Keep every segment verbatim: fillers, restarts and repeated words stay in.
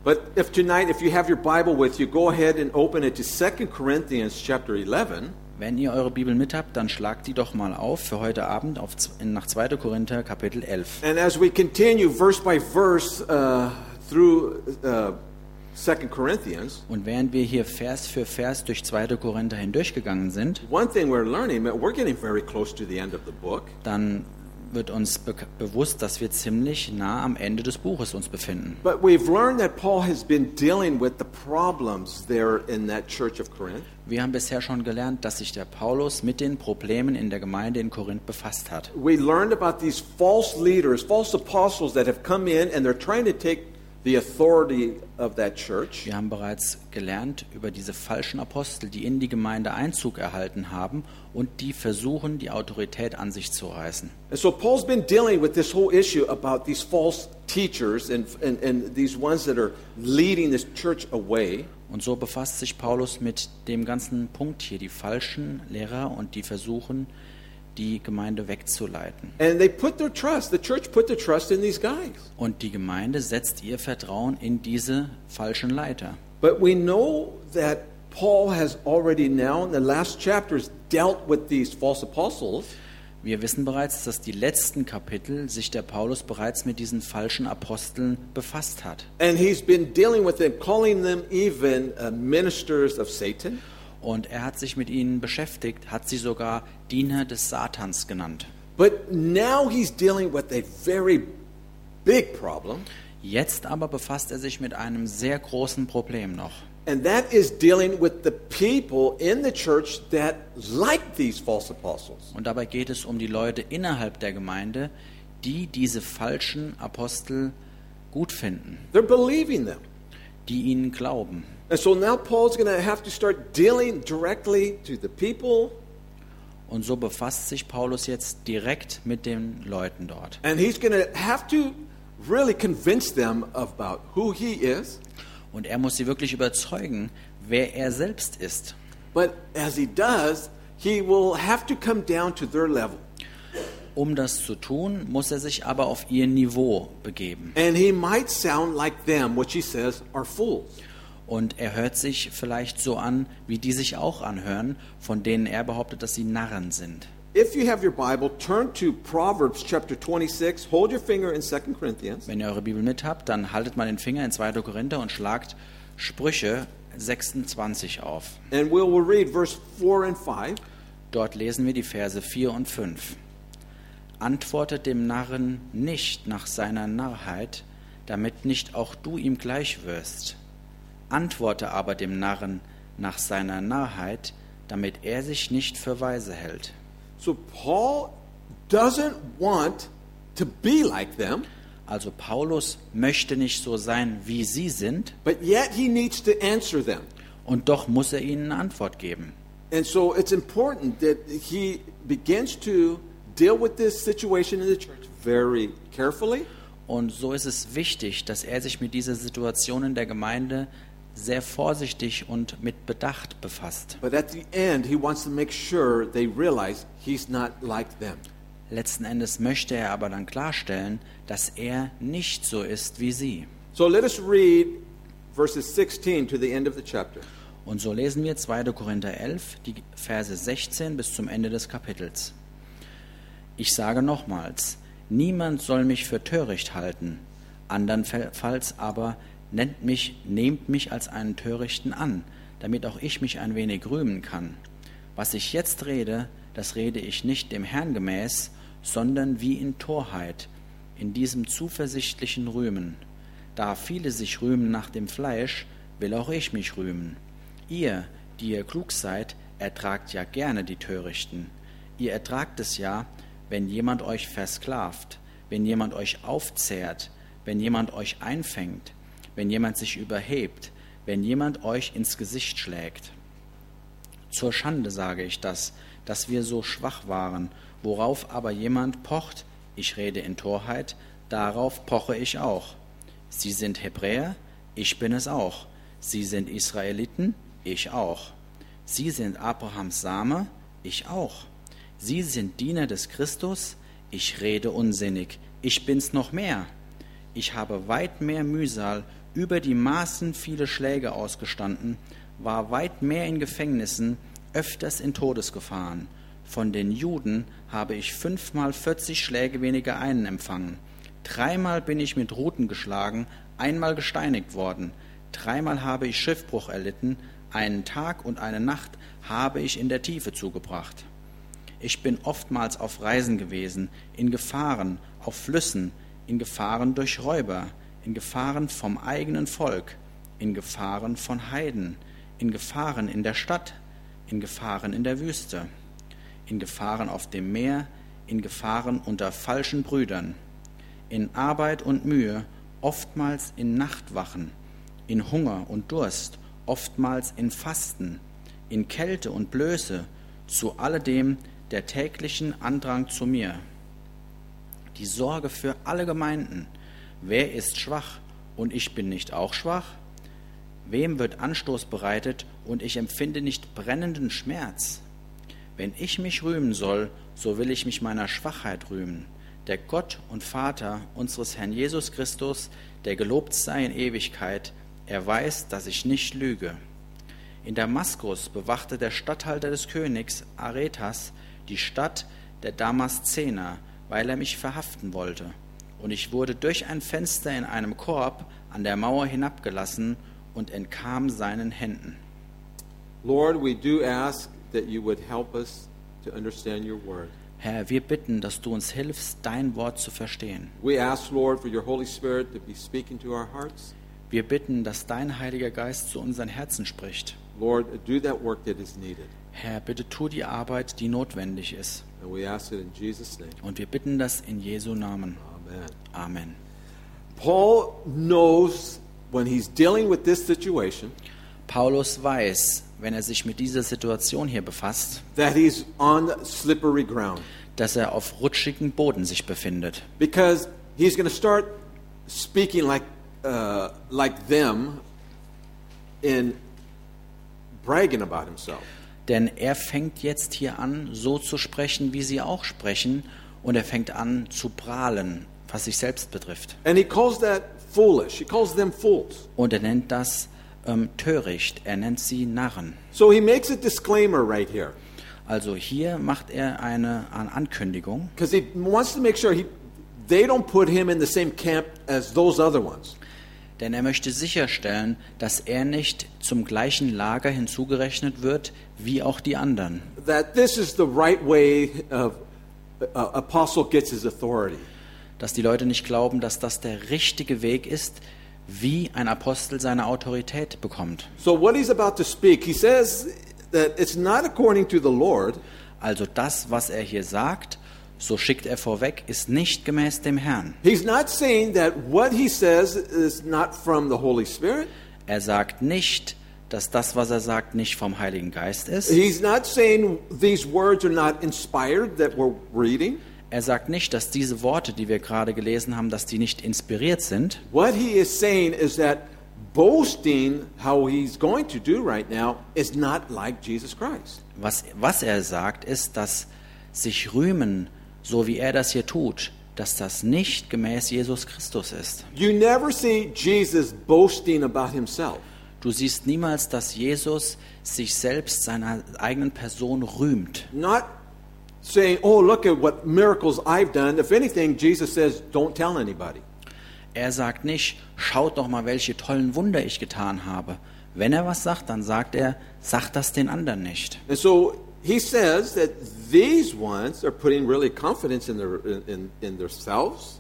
But if tonight, if you have your Bible with you, go ahead and open it to Second Corinthians chapter eleven. Wenn ihr eure Bibel mit habt, dann schlagt die doch mal auf für heute Abend auf, nach zweiter Korinther Kapitel elf. And as we continue verse by verse uh, through uh, Second Corinthians, Und während wir hier Vers für Vers durch zweiter Korinther hindurchgegangen sind, one thing we're learning, we're getting very close to the end of the book. dann wird uns be- bewusst, dass wir ziemlich nah am Ende des Buches uns befinden. But we've learned that Paul has been dealing with the problems there in that church of Corinth. Wir haben bisher schon gelernt, dass sich der Paulus mit den Problemen in der Gemeinde in Korinth befasst hat. We learned about these false leaders, false apostles that have come in and they're trying to take the authority of that church. Wir haben bereits gelernt über diese falschen Apostel, die in die Gemeinde Einzug erhalten haben und die versuchen, die Autorität an sich zu reißen. And so Paul's been dealing with this whole issue about these false teachers and, and, and these ones that are leading this church away. Und so befasst sich Paulus mit dem ganzen Punkt hier, die falschen Lehrer und die versuchen, die Gemeinde wegzuleiten. And they put their trust, the church put their trust in these guys. Und die Gemeinde setzt ihr Vertrauen in diese falschen Leiter. But we know that Paul has already now in the last chapters dealt with these false apostles. Wir wissen bereits, dass die letzten Kapitel sich der Paulus bereits mit diesen falschen Aposteln befasst hat. And he's been dealing with them, calling them even uh, ministers of Satan. Und er hat sich mit ihnen beschäftigt, hat sie sogar Diener des Satans genannt. But now he's dealing with a very big problem. Jetzt aber befasst er sich mit einem sehr großen Problem noch. And that is dealing with the people in the church that like these false apostles. Und dabei geht es um die Leute innerhalb der Gemeinde, die diese falschen Apostel gut finden, They're believing them. die ihnen glauben. And so now Paul's going to have to start dealing directly to the people. Und so befasst sich Paulus jetzt direkt mit den Leuten dort. And he's going to have to really convince them about who he is. Und er muss sie wirklich überzeugen, wer er selbst ist. But as he does, he will have to come down to their level. Um das zu tun, muss er sich aber auf ihr Niveau begeben. And he might sound like them, which he says are fools. Und er hört sich vielleicht so an, wie die sich auch anhören, von denen er behauptet, dass sie Narren sind. If you have your Bible, turn to Proverbs chapter twenty-six. Hold your finger in Second Corinthians. Wenn ihr eure Bibel mit habt, dann haltet mal den Finger in zweiter Korinther und schlagt Sprüche sechsundzwanzig auf. And we will read verse four and five. Dort lesen wir die Verse vier und fünf. Antwortet dem Narren nicht nach seiner Narrheit, damit nicht auch du ihm gleich wirst. Antworte aber dem Narren nach seiner Narrheit, damit er sich nicht für weise hält. So Paul doesn't want to be like them, Also Paulus möchte nicht so sein, wie sie sind, but yet he needs to answer them. und doch muss er ihnen eine Antwort geben. And so it's important that he begins to deal with this situation in the church very carefully. Und so ist es wichtig, dass er sich mit dieser Situation in der Gemeinde sehr vorsichtig und mit Bedacht befasst. But at the end, he wants to make sure they realize he's not like them. Letzten Endes möchte er aber dann klarstellen, dass er nicht so ist wie sie. So let us read verses sixteen to the end of the chapter. Und so lesen wir zweiter Korinther elf, die Verse sechzehn bis zum Ende des Kapitels. Ich sage nochmals, niemand soll mich für töricht halten, andernfalls aber nennt mich, nehmt mich als einen Törichten an, damit auch ich mich ein wenig rühmen kann. Was ich jetzt rede, das rede ich nicht dem Herrn gemäß, sondern wie in Torheit, in diesem zuversichtlichen Rühmen. Da viele sich rühmen nach dem Fleisch, will auch ich mich rühmen. Ihr, die ihr klug seid, ertragt ja gerne die Törichten. Ihr ertragt es ja, wenn jemand euch versklavt, wenn jemand euch aufzehrt, wenn jemand euch einfängt, wenn jemand sich überhebt, wenn jemand euch ins Gesicht schlägt. Zur Schande sage ich das, dass wir so schwach waren, worauf aber jemand pocht, ich rede in Torheit, darauf poche ich auch. Sie sind Hebräer, ich bin es auch. Sie sind Israeliten, ich auch. Sie sind Abrahams Same, ich auch. Sie sind Diener des Christus, ich rede unsinnig, ich bin's noch mehr. Ich habe weit mehr Mühsal über die Maßen viele Schläge ausgestanden, war weit mehr in Gefängnissen, öfters in Todesgefahren. Von den Juden habe ich fünfmal vierzig Schläge weniger einen empfangen. Dreimal bin ich mit Ruten geschlagen, einmal gesteinigt worden. Dreimal habe ich Schiffbruch erlitten, einen Tag und eine Nacht habe ich in der Tiefe zugebracht. Ich bin oftmals auf Reisen gewesen, in Gefahren, auf Flüssen, in Gefahren durch Räuber, in Gefahren vom eigenen Volk, in Gefahren von Heiden, in Gefahren in der Stadt, in Gefahren in der Wüste, in Gefahren auf dem Meer, in Gefahren unter falschen Brüdern, in Arbeit und Mühe, oftmals in Nachtwachen, in Hunger und Durst, oftmals in Fasten, in Kälte und Blöße, zu alledem der täglichen Andrang zu mir. Die Sorge für alle Gemeinden. Wer ist schwach und ich bin nicht auch schwach? Wem wird Anstoß bereitet und ich empfinde nicht brennenden Schmerz? Wenn ich mich rühmen soll, so will ich mich meiner Schwachheit rühmen. Der Gott und Vater unseres Herrn Jesus Christus, der gelobt sei in Ewigkeit, er weiß, dass ich nicht lüge. In Damaskus bewachte der Statthalter des Königs Aretas die Stadt der Damaszener, weil er mich verhaften wollte. Und ich wurde durch ein Fenster in einem Korb an der Mauer hinabgelassen und entkam seinen Händen. Lord, we do ask that you would help us to understand your word. Herr, wir bitten, dass du uns hilfst, dein Wort zu verstehen. We ask, Lord, for your Holy Spirit to be speaking to our hearts. Wir bitten, dass dein Heiliger Geist zu unseren Herzen spricht. Lord, do that work that is needed. Herr, bitte tu die Arbeit, die notwendig ist. And we ask it in Jesus' name. Und wir bitten das in Jesu Namen. Amen. Amen. Paul knows when he's dealing with this situation Paulus weiß, wenn er sich mit dieser Situation hier befasst, that he's on slippery ground. dass er auf rutschigem Boden sich befindet. Because he's going to start speaking like uh, like them in bragging about himself. Denn er fängt jetzt hier an, so zu sprechen, wie sie auch sprechen, und er fängt an zu prahlen, was sich selbst betrifft. And he calls that foolish. He calls them fools. Und er nennt das ähm, töricht, er nennt sie Narren. So he makes a disclaimer right here. Also hier macht er eine, eine Ankündigung, Because he wants to make sure he, they don't put him in the same camp as those other ones. denn er möchte sicherstellen, dass er nicht zum gleichen Lager hinzugerechnet wird wie auch die anderen. That this is the right way of uh, apostle gets his authority. Dass die Leute nicht glauben, dass das der richtige Weg ist, wie ein Apostel seine Autorität bekommt. So what he's about to speak, he says that it's not according to the Lord. Also das, was er hier sagt, so schickt er vorweg, ist nicht gemäß dem Herrn. He's not saying that what he says is not from the Holy Spirit. Er sagt nicht, dass das, was er sagt, nicht vom Heiligen Geist ist. He's not saying these words are not inspired that we're reading. Er sagt nicht, dass diese Worte, die wir gerade gelesen haben, dass die nicht inspiriert sind. What he is saying is that boasting, how he's going to do right now, is not like Jesus Christ. Was, was er sagt, ist, dass sich rühmen, so wie er das hier tut, dass das nicht gemäß Jesus Christus ist. You never see Jesus boasting about himself. Du siehst niemals, dass Jesus sich selbst seiner eigenen Person rühmt. Not saying, oh, look at what miracles I've done. If anything, Jesus says, don't tell anybody. Er sagt nicht, schaut doch mal, welche tollen Wunder ich getan habe. Wenn er was sagt, dann sagt er, sagt das den anderen nicht. And so he says that these ones are putting really confidence in, their, in, in themselves.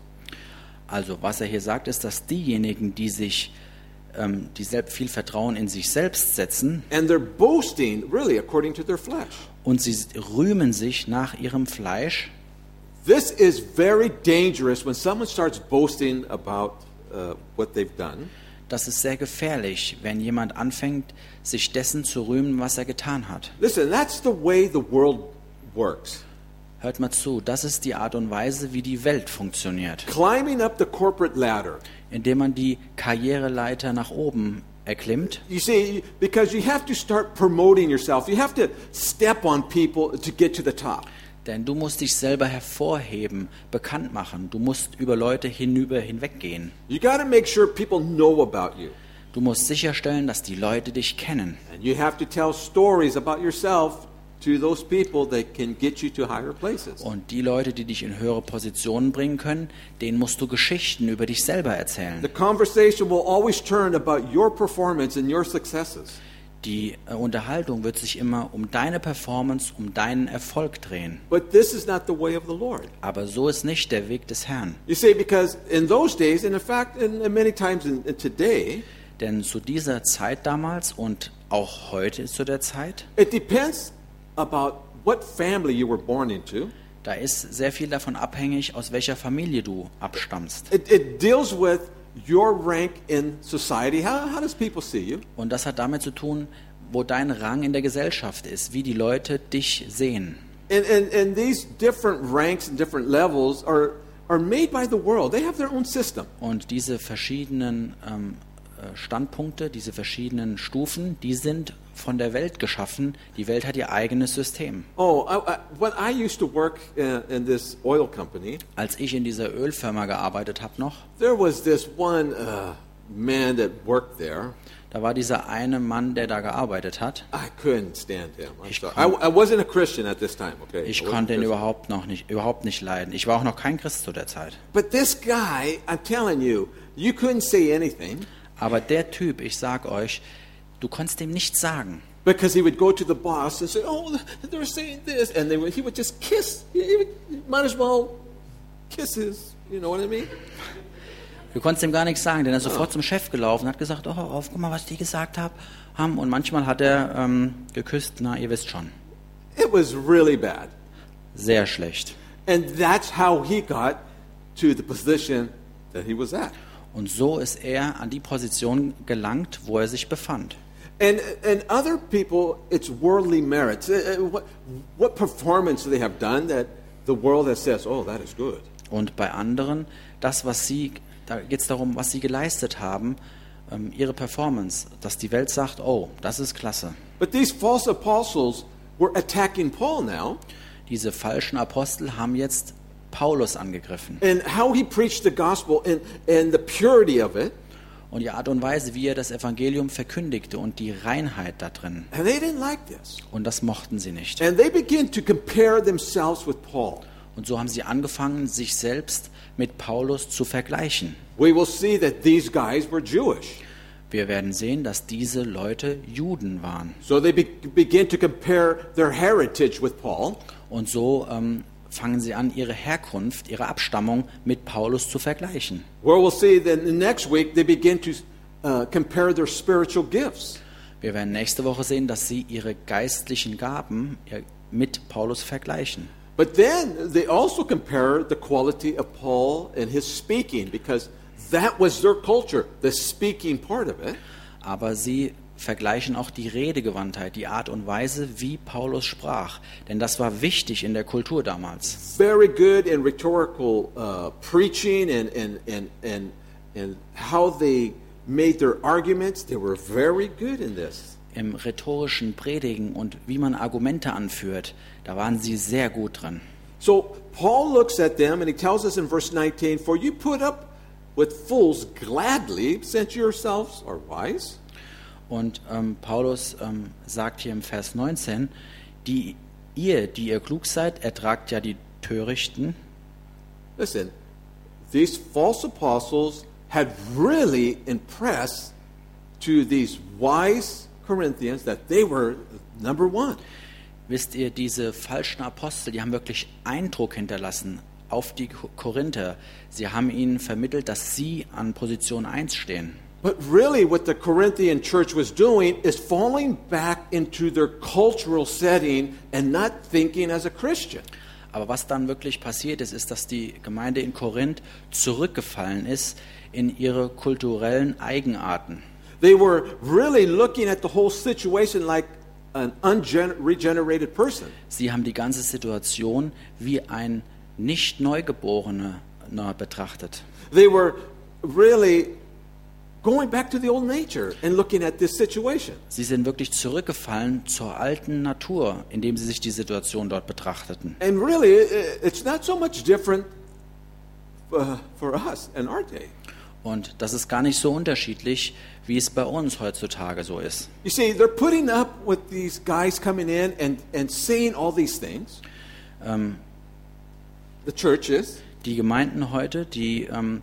Also was er hier sagt, ist, dass diejenigen, die sich, ähm, die selbst viel Vertrauen in sich selbst setzen, And they're boasting really according to their flesh. und sie rühmen sich nach ihrem Fleisch. This is very dangerous when someone starts boasting about uh, what they've done. Das ist sehr gefährlich, wenn jemand anfängt, sich dessen zu rühmen, was er getan hat. Listen, that's the way the world works. Hört mal zu, das ist die Art und Weise, wie die Welt funktioniert. Climbing up the corporate ladder. Indem man die Karriereleiter nach oben erklimmt. You see, because you have to start promoting yourself. You have to step on people to get to the top. Denn du musst dich selber hervorheben, bekannt machen. Du musst über Leute hinüber hinweggehen. You got to make sure people know about you. Du musst sicherstellen, dass die Leute dich kennen. And you have to tell stories about yourself to those people that can get you to higher places. Und die Leute, die dich in höhere Positionen bringen können, denen musst du Geschichten über dich selber erzählen. The conversation will always turn about your performance and your successes. Die äh, Unterhaltung wird sich immer um deine Performance, um deinen Erfolg drehen. But this is not the way of the Lord. Aber so ist nicht der Weg des Herrn. You see, because in those days, and in fact, in, in many times in, in today, Denn zu dieser Zeit damals und auch heute ist zu der Zeit, it depends about what family you were born into. da ist sehr viel davon abhängig, aus welcher Familie du abstammst. It, it deals with your rank in society. How, how does people see you? Und das hat damit zu tun, wo dein Rang in der Gesellschaft ist, wie die Leute dich sehen. And, and, and these different ranks and different levels are, are made by the world. They have their own system. Und diese verschiedenen ähm, Standpunkte, diese verschiedenen Stufen, die sind von der Welt geschaffen. Die Welt hat ihr eigenes System. Oh, I, I, when I used to work in, in this oil company, Als ich in dieser Ölfirma gearbeitet habe noch, there was this one uh, man that worked there. da war dieser eine Mann, der da gearbeitet hat. I couldn't stand him. I'm Ich sorry. kon- I, I wasn't a Christian at this time. Okay, Ich I wasn't konnte ihn Christian. überhaupt noch nicht, überhaupt nicht leiden. Ich war auch noch kein Christ zu der Zeit. But this guy, I'm telling you, you couldn't say anything Aber der Typ, ich sag euch, du konntest ihm nichts sagen. because he would go to the boss and say, "Oh, they're saying this," and they would, he would just kiss. He would, might as well kisses. You know what I mean? Du konntest ihm gar nichts sagen, denn er ist sofort zum Chef gelaufen und hat gesagt, oh, auf, guck mal, was die gesagt hab- haben. Und manchmal hat er ähm, geküsst, na, ihr wisst schon. It was really bad, Sehr schlecht. and that's how he got to the position that he was at. Und so ist er an die Position gelangt, wo er sich befand. And and other people, it's worldly merits. Uh, uh, What what performance do they have done that the world that says, "Oh, that is good." Und bei anderen, das, was sie, da geht es darum, was sie geleistet haben, ähm, ihre Performance, dass die Welt sagt, oh, das ist klasse. But these false apostles were attacking Paul now, Diese falschen Apostel haben jetzt Paulus angegriffen. and how he preached the gospel and and the purity of it. Und die Art und Weise, wie er das Evangelium verkündigte und die Reinheit da drin. And they didn't like this. Und das mochten sie nicht. And they began to compare themselves with Paul. Und so haben sie angefangen, sich selbst mit Paulus zu vergleichen. We will see that these guys were Jewish. Wir werden sehen, dass diese Leute Juden waren. So they be- begin to compare their heritage with Paul. Und so ähm, fangen sie an, ihre Herkunft, ihre Abstammung mit Paulus zu vergleichen. Where we'll see that the next week they begin to uh, compare their spiritual gifts. Wir werden nächste Woche sehen, dass sie ihre geistlichen Gaben äh, mit Paulus vergleichen. But then they also compare the quality of Paul and his speaking, because that was their culture, the speaking part of it. Aber sie vergleichen auch die Redegewandtheit, die Art und Weise, wie Paulus sprach. Denn das war wichtig in der Kultur damals. Very good in rhetorical uh, preaching and, and, and, and, and how they made their arguments. They were very good in this. Im rhetorischen Predigen und wie man Argumente anführt, da waren sie sehr gut drin. So Paul looks at them and he tells us in verse nineteen, "For you put up with fools gladly, since yourselves are wise." Und ähm, Paulus ähm, sagt hier im Vers neunzehn, die, ihr, die ihr klug seid, ertragt ja die Törichten. Listen, these false apostles had really impressed to these wise Corinthians that they were number one. Wisst ihr, diese falschen Apostel, die haben wirklich Eindruck hinterlassen auf die Korinther. Sie haben ihnen vermittelt, dass sie an Position eins stehen. But really what the Corinthian church was doing is falling back into their cultural setting and not thinking as a Christian. Aber was dann wirklich passiert ist, ist, dass die Gemeinde in Korinth zurückgefallen ist in ihre kulturellen Eigenarten. They were really looking at the whole situation like an unregenerated person. Sie haben die ganze Situation wie ein nicht Neugeborener betrachtet. They were really going back to the old nature and looking at this situation. Sie sind wirklich zurückgefallen zur alten Natur, indem sie sich die Situation dort betrachteten. And really, i- it's not so much different uh, for us in our day. Und das ist gar nicht so unterschiedlich, wie es bei uns heutzutage so ist. You see, they're putting up with these guys coming in and, and saying all these things. Ähm, The churches. die Gemeinden heute, die ähm,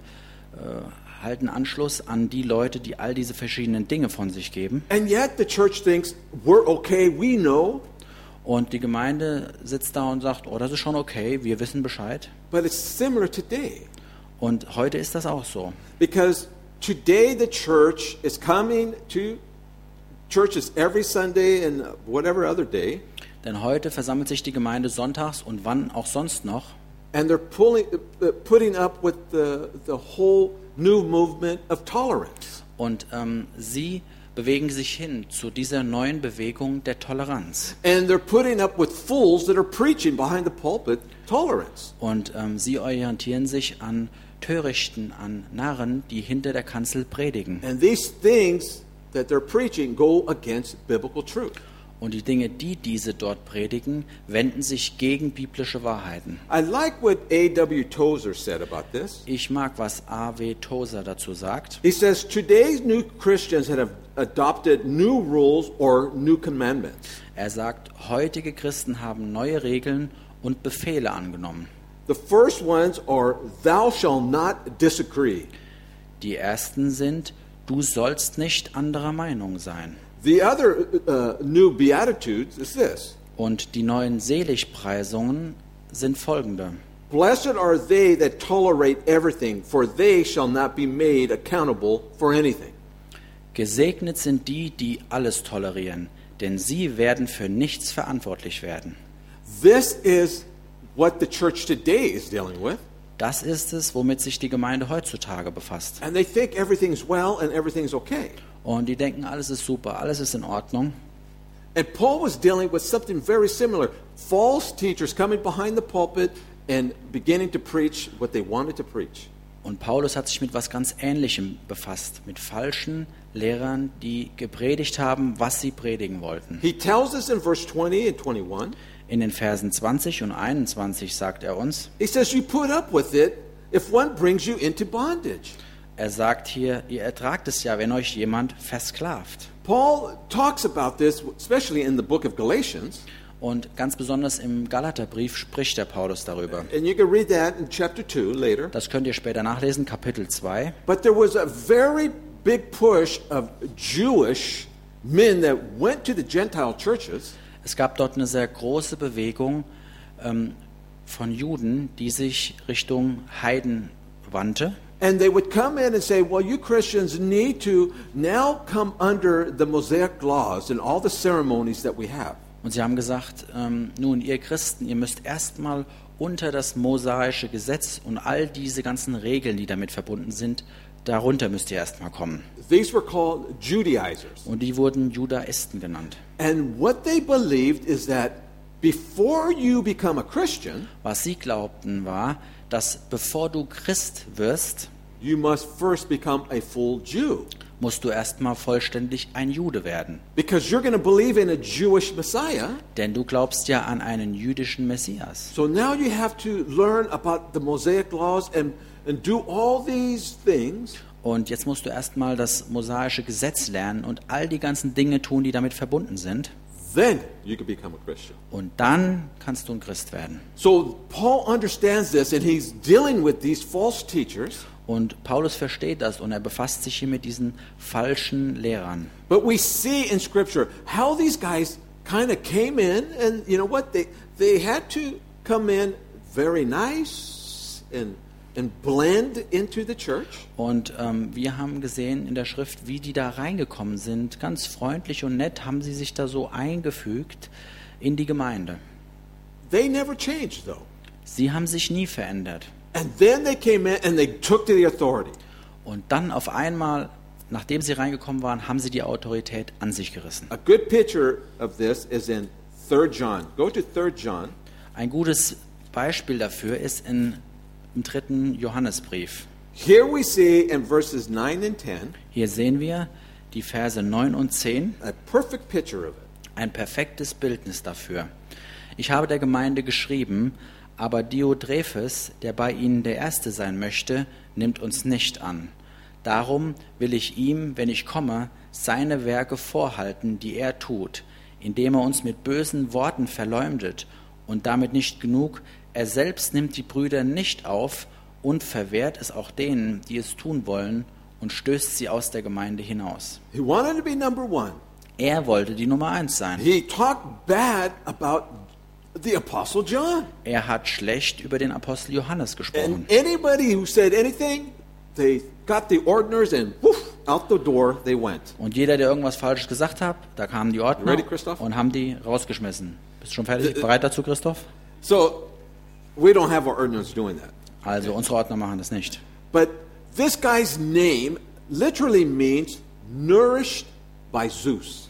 äh, halten Anschluss an die Leute, die all diese verschiedenen Dinge von sich geben. And yet the church thinks, we're okay, we know. Und die Gemeinde sitzt da und sagt, oh, das ist schon okay, wir wissen Bescheid. But it's similar today. Und heute ist das auch so. Because today the church is coming to churches every Sunday and whatever other day. Denn heute versammelt sich die Gemeinde sonntags und wann auch sonst noch. And they're pulling, uh, putting up with the, the whole new movement of tolerance. Und ähm, sie bewegen sich hin zu dieser neuen Bewegung der Toleranz. And they're putting up with fools that are preaching behind the pulpit tolerance. Und ähm, sie orientieren sich an Törichten, an Narren, die hinter der Kanzel predigen. And these things that they're preaching go against biblical truth. Und die Dinge, die diese dort predigen, wenden sich gegen biblische Wahrheiten. I like what A W Tozer said about this. Ich mag, was A W Tozer dazu sagt. He says, today's new Christians have adopted new rules or new commandments. Er sagt, heutige Christen haben neue Regeln und Befehle angenommen. The first ones are, thou shalt not disagree. Die ersten sind, du sollst nicht anderer Meinung sein. The other uh, new beatitudes is this. Und die neuen Seligpreisungen sind folgende. Blessed are they that tolerate everything, for they shall not be made accountable for anything. Gesegnet sind die, die alles tolerieren, denn sie werden für nichts verantwortlich werden. This is what the church today is dealing with. Das ist es, womit sich die Gemeinde heutzutage befasst. And they think everything's well and everything's okay. Und die denken, alles ist super, alles ist in Ordnung. And Paul was dealing with something very similar. False teachers coming behind the pulpit and beginning to preach what they wanted to preach. Und Paulus hat sich mit was ganz Ähnlichem befasst, mit falschen Lehrern, die gepredigt haben, was sie predigen wollten. He tells us in verse twenty and twenty-one, In den Versen zwanzig und einundzwanzig sagt er uns, he says, you put up with it if one brings you into bondage. er sagt hier, ihr ertragt es ja, wenn euch jemand versklavt. Paul talks about this, especially in the book of Galatians. Und ganz besonders im Galaterbrief spricht der Paulus darüber. And you can read that in chapter two later. Das könnt ihr später nachlesen, Kapitel zwei. But there was a very big push of Jewish men that went to the Gentile churches. Es gab dort eine sehr große Bewegung ähm, von Juden, die sich Richtung Heiden wandte. And they would come in and say, well, you Christians need to now come under the Mosaic laws and all the ceremonies that we have. Und sie haben gesagt, ähm, nun, ihr Christen, ihr müsst erstmal unter das mosaische Gesetz und all diese ganzen Regeln, die damit verbunden sind, darunter müsst ihr erstmal kommen. These were called Judaizers. Und die wurden Judaisten genannt. And what they believed is that before you become a Christian, Was sie glaubten war, dass bevor du Christ wirst, you must first become a full Jew. musst du erstmal vollständig ein Jude werden. Because you're going to believe in a Jewish Messiah. Denn du glaubst ja an einen jüdischen Messias. So now you have to learn about the Mosaic laws and, and do all these things. Und jetzt musst du erstmal das mosaische Gesetz lernen und all die ganzen Dinge tun, die damit verbunden sind. Then you can become a Christian. Und dann kannst du ein Christ werden. So Paul understands this and he's dealing with these false teachers. Und Paulus versteht das und er befasst sich hier mit diesen falschen Lehrern. But we see in Scripture how these guys kind of came in and you know what? They, they had to come in very nice and, and blend into the church. Und ähm, wir haben gesehen in der Schrift, wie die da reingekommen sind. Ganz freundlich und nett haben sie sich da so eingefügt in die Gemeinde. They never changed though. Sie haben sich nie verändert. And then they came in and they took to the authority. Und dann auf einmal, nachdem sie reingekommen waren, haben sie die Autorität an sich gerissen. A good picture of this is in Third John. Go to Third John. Ein gutes Beispiel dafür ist in, im dritten Johannesbrief. Here we see in verses nine and ten Hier sehen wir die Verse neun und zehn, a perfect picture of it. ein perfektes Bildnis dafür. Ich habe der Gemeinde geschrieben, aber Diotrephes, der bei ihnen der Erste sein möchte, nimmt uns nicht an. Darum will ich ihm, wenn ich komme, seine Werke vorhalten, die er tut, indem er uns mit bösen Worten verleumdet. Und damit nicht genug, er selbst nimmt die Brüder nicht auf und verwehrt es auch denen, die es tun wollen, und stößt sie aus der Gemeinde hinaus. He wanted to be number one. Er wollte die Nummer eins sein. He talked bad about the Apostle John. Er hat schlecht über den Apostel Johannes gesprochen. And anybody who said anything, they got the ordiners and woof, out the door they went. Und jeder, der irgendwas Falsches gesagt hat, da kamen die Ordner Ready, Christoph? und haben die rausgeschmissen. Bist du schon fertig? Bereit dazu, Christoph? So we don't have our ordiners doing that. Also unsere Ordner machen das nicht. But this guy's name literally means nourished by Zeus.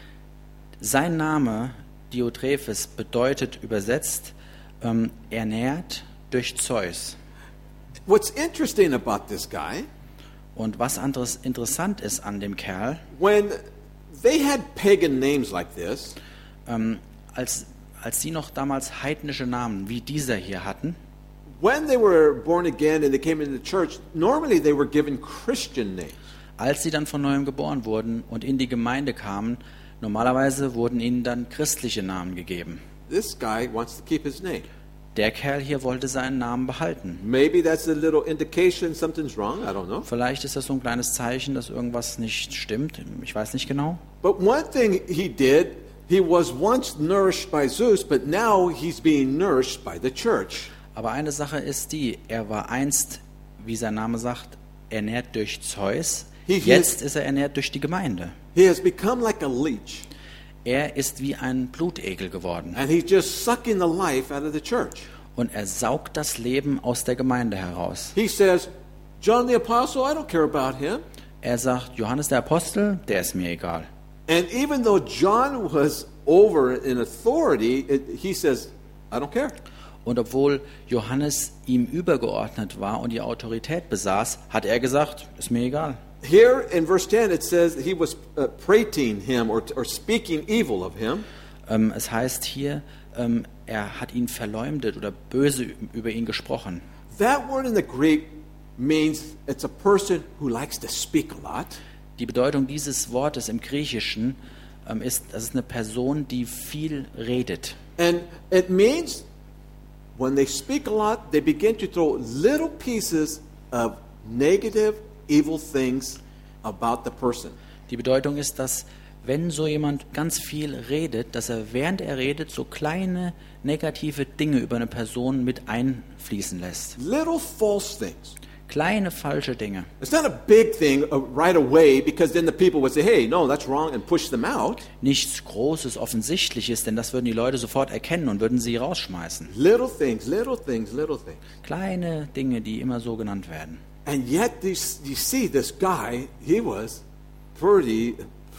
Sein Name, Diotrephes, bedeutet übersetzt, ähm, ernährt durch Zeus. What's interesting about this guy, Und was anderes interessant ist an dem Kerl, when they had pagan names like this, ähm, als, als sie noch damals heidnische Namen wie dieser hier hatten, when they were born again and they came into the church, normally they were given Christian names. als sie dann von neuem geboren wurden und in die Gemeinde kamen, normalerweise wurden ihnen dann christliche Namen gegeben. This guy wants to keep his name. Der Kerl hier wollte seinen Namen behalten. Maybe that's a little indication something's wrong. I don't know. Vielleicht ist das so ein kleines Zeichen, dass irgendwas nicht stimmt. Ich weiß nicht genau. But one thing he did, he was once nourished by Zeus, but now he's being nourished by the church. Aber eine Sache ist die, er war einst, wie sein Name sagt, ernährt durch Zeus. He- he Jetzt is- ist er ernährt durch die Gemeinde. He has become like a leech, Er ist wie ein Blutegel geworden. and he's just sucking the life out of the church. Und er saugt das Leben aus der Gemeinde heraus. He says, John the Apostle, I don't care about him. Er sagt, Johannes der Apostel, der ist mir egal. And even though John was over in authority, it, he says, I don't care. Und obwohl Johannes ihm übergeordnet war und die Autorität besaß, hat er gesagt, ist mir egal. Here in verse ten, it says he was uh, prating him or, or speaking evil of him. Ähm, es heißt hier, ähm, er hat ihn verleumdet oder böse über ihn gesprochen. That word in the Greek means it's a person who likes to speak a lot. Die Bedeutung dieses Wortes im Griechischen ähm, ist, das ist eine Person, die viel redet. And it means when they speak a lot, they begin to throw little pieces of negative, evil things about the person. Die Bedeutung ist, dass wenn so jemand ganz viel redet, dass er während er redet so kleine negative Dinge über eine Person mit einfließen lässt. Little false things. Kleine falsche Dinge. It's not a big thing uh, right away, because then the people would say, hey, no, that's wrong, and push them out. Nichts Großes, Offensichtliches, denn das würden die Leute sofort erkennen und würden sie rausschmeißen. Little things, little things, little things. Kleine Dinge, die immer so genannt werden. And yet, this, you see, this guy, he was pretty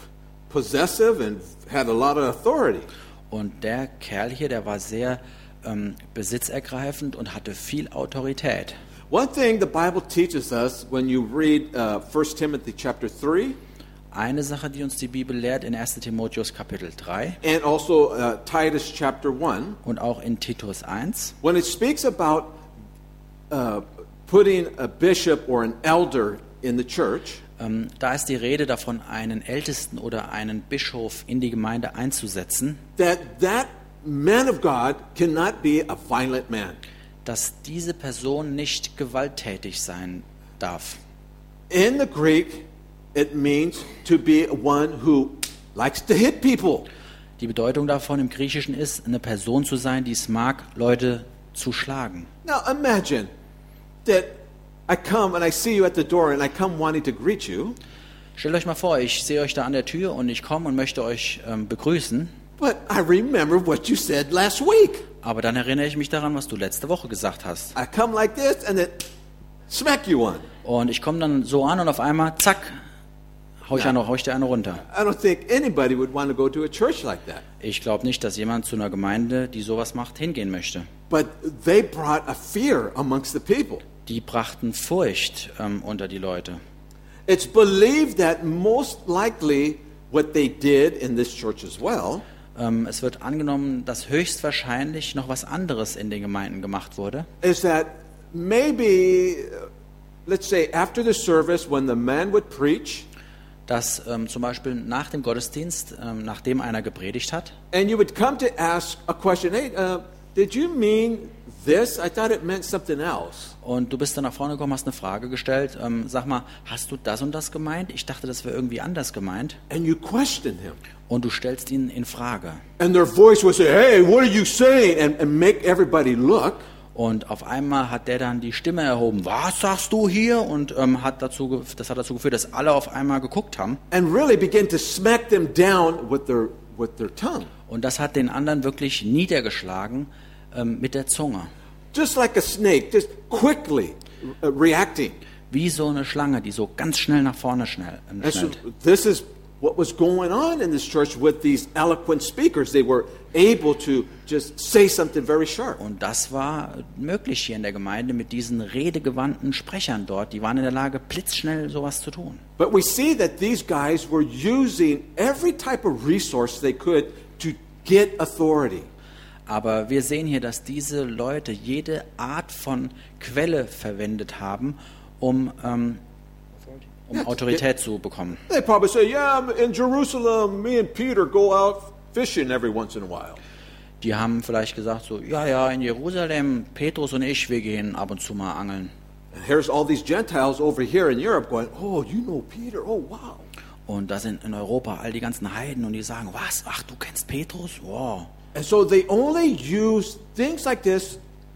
possessive and had a lot of authority. Und der Kerl hier, der war sehr ähm, besitzergreifend und hatte viel Autorität. One thing the Bible teaches us when you read uh, First Timothy chapter three, Eine Sache, die uns die Bibel lehrt in erster Timotheus Kapitel drei and also uh, Titus chapter one, und auch in Titus eins, when it speaks about uh, putting a bishop or an elder in the church, ähm, da ist die Rede davon, einen Ältesten oder einen Bischof in die Gemeinde einzusetzen, that that man of God cannot be a violent man. dass diese Person nicht gewalttätig sein darf. In the Greek, it means to be one who likes to hit people. Die Bedeutung davon im Griechischen ist, eine Person zu sein, die es mag, Leute zu schlagen. Now imagine that I come and I see you at the door and I come wanting to greet you, Stellt euch mal vor, ich sehe euch da an der Tür und ich komme und möchte euch ähm, begrüßen, but I remember what you said last week. aber dann erinnere ich mich daran, was du letzte Woche gesagt hast. I come like this and then smack you one. Und ich komme dann so an und auf einmal, zack, hau ich, eine, hau ich dir eine runter. I don't think anybody would want to go to a church like that. Ich glaube nicht, dass jemand zu einer Gemeinde, die sowas macht, hingehen möchte. But they brought a fear amongst the people. die brachten Furcht ähm, unter die Leute. It's believed that most likely what they did in this church as well Ähm, es wird angenommen, dass höchstwahrscheinlich noch was anderes in den Gemeinden gemacht wurde. is that maybe, let's say, after the service, when the man would preach, Dass ähm, zum Beispiel nach dem Gottesdienst, ähm, nachdem einer gepredigt hat, and you would come to ask a question, hey, uh, did you mean this? I thought it meant something else. und du bist dann nach vorne gekommen, hast eine Frage gestellt, ähm, sag mal, hast du das und das gemeint? Ich dachte, das wäre irgendwie anders gemeint. And you question him. Und du stellst ihn in Frage. And their voice would say, hey, what are you saying? And, and make everybody look. Und auf einmal hat der dann die Stimme erhoben, was sagst du hier? Und ähm, hat dazu, ge- das hat dazu geführt, dass alle auf einmal geguckt haben. And really begin to smack them down with their, with their tongue. Und das hat den anderen wirklich niedergeschlagen ähm, mit der Zunge. Just like a snake, just quickly uh, reacting. Wie so eine Schlange, die so ganz schnell nach vorne schnell, ähm, And so schnellt. this is what was going on in this church with these eloquent speakers. They were able to just say something very sharp. Und das war möglich hier in der Gemeinde mit diesen redegewandten Sprechern dort. Die waren in der Lage, blitzschnell sowas zu tun. But we see that these guys were using every type of resource they could to get authority. Aber wir sehen hier, dass diese Leute jede Art von Quelle verwendet haben, um, ähm, um Ja, Autorität zu bekommen. They probably say, yeah, in Jerusalem, me and Peter go out fishing every once in a while. Die haben vielleicht gesagt so, ja, ja, in Jerusalem, Petrus und ich, wir gehen ab und zu mal angeln. And here's all these Gentiles over here in Europe going, oh, you know Peter, oh, wow. Und da sind in Europa all die ganzen Heiden und die sagen, was, ach, du kennst Petrus? Wow. And so they only use things like this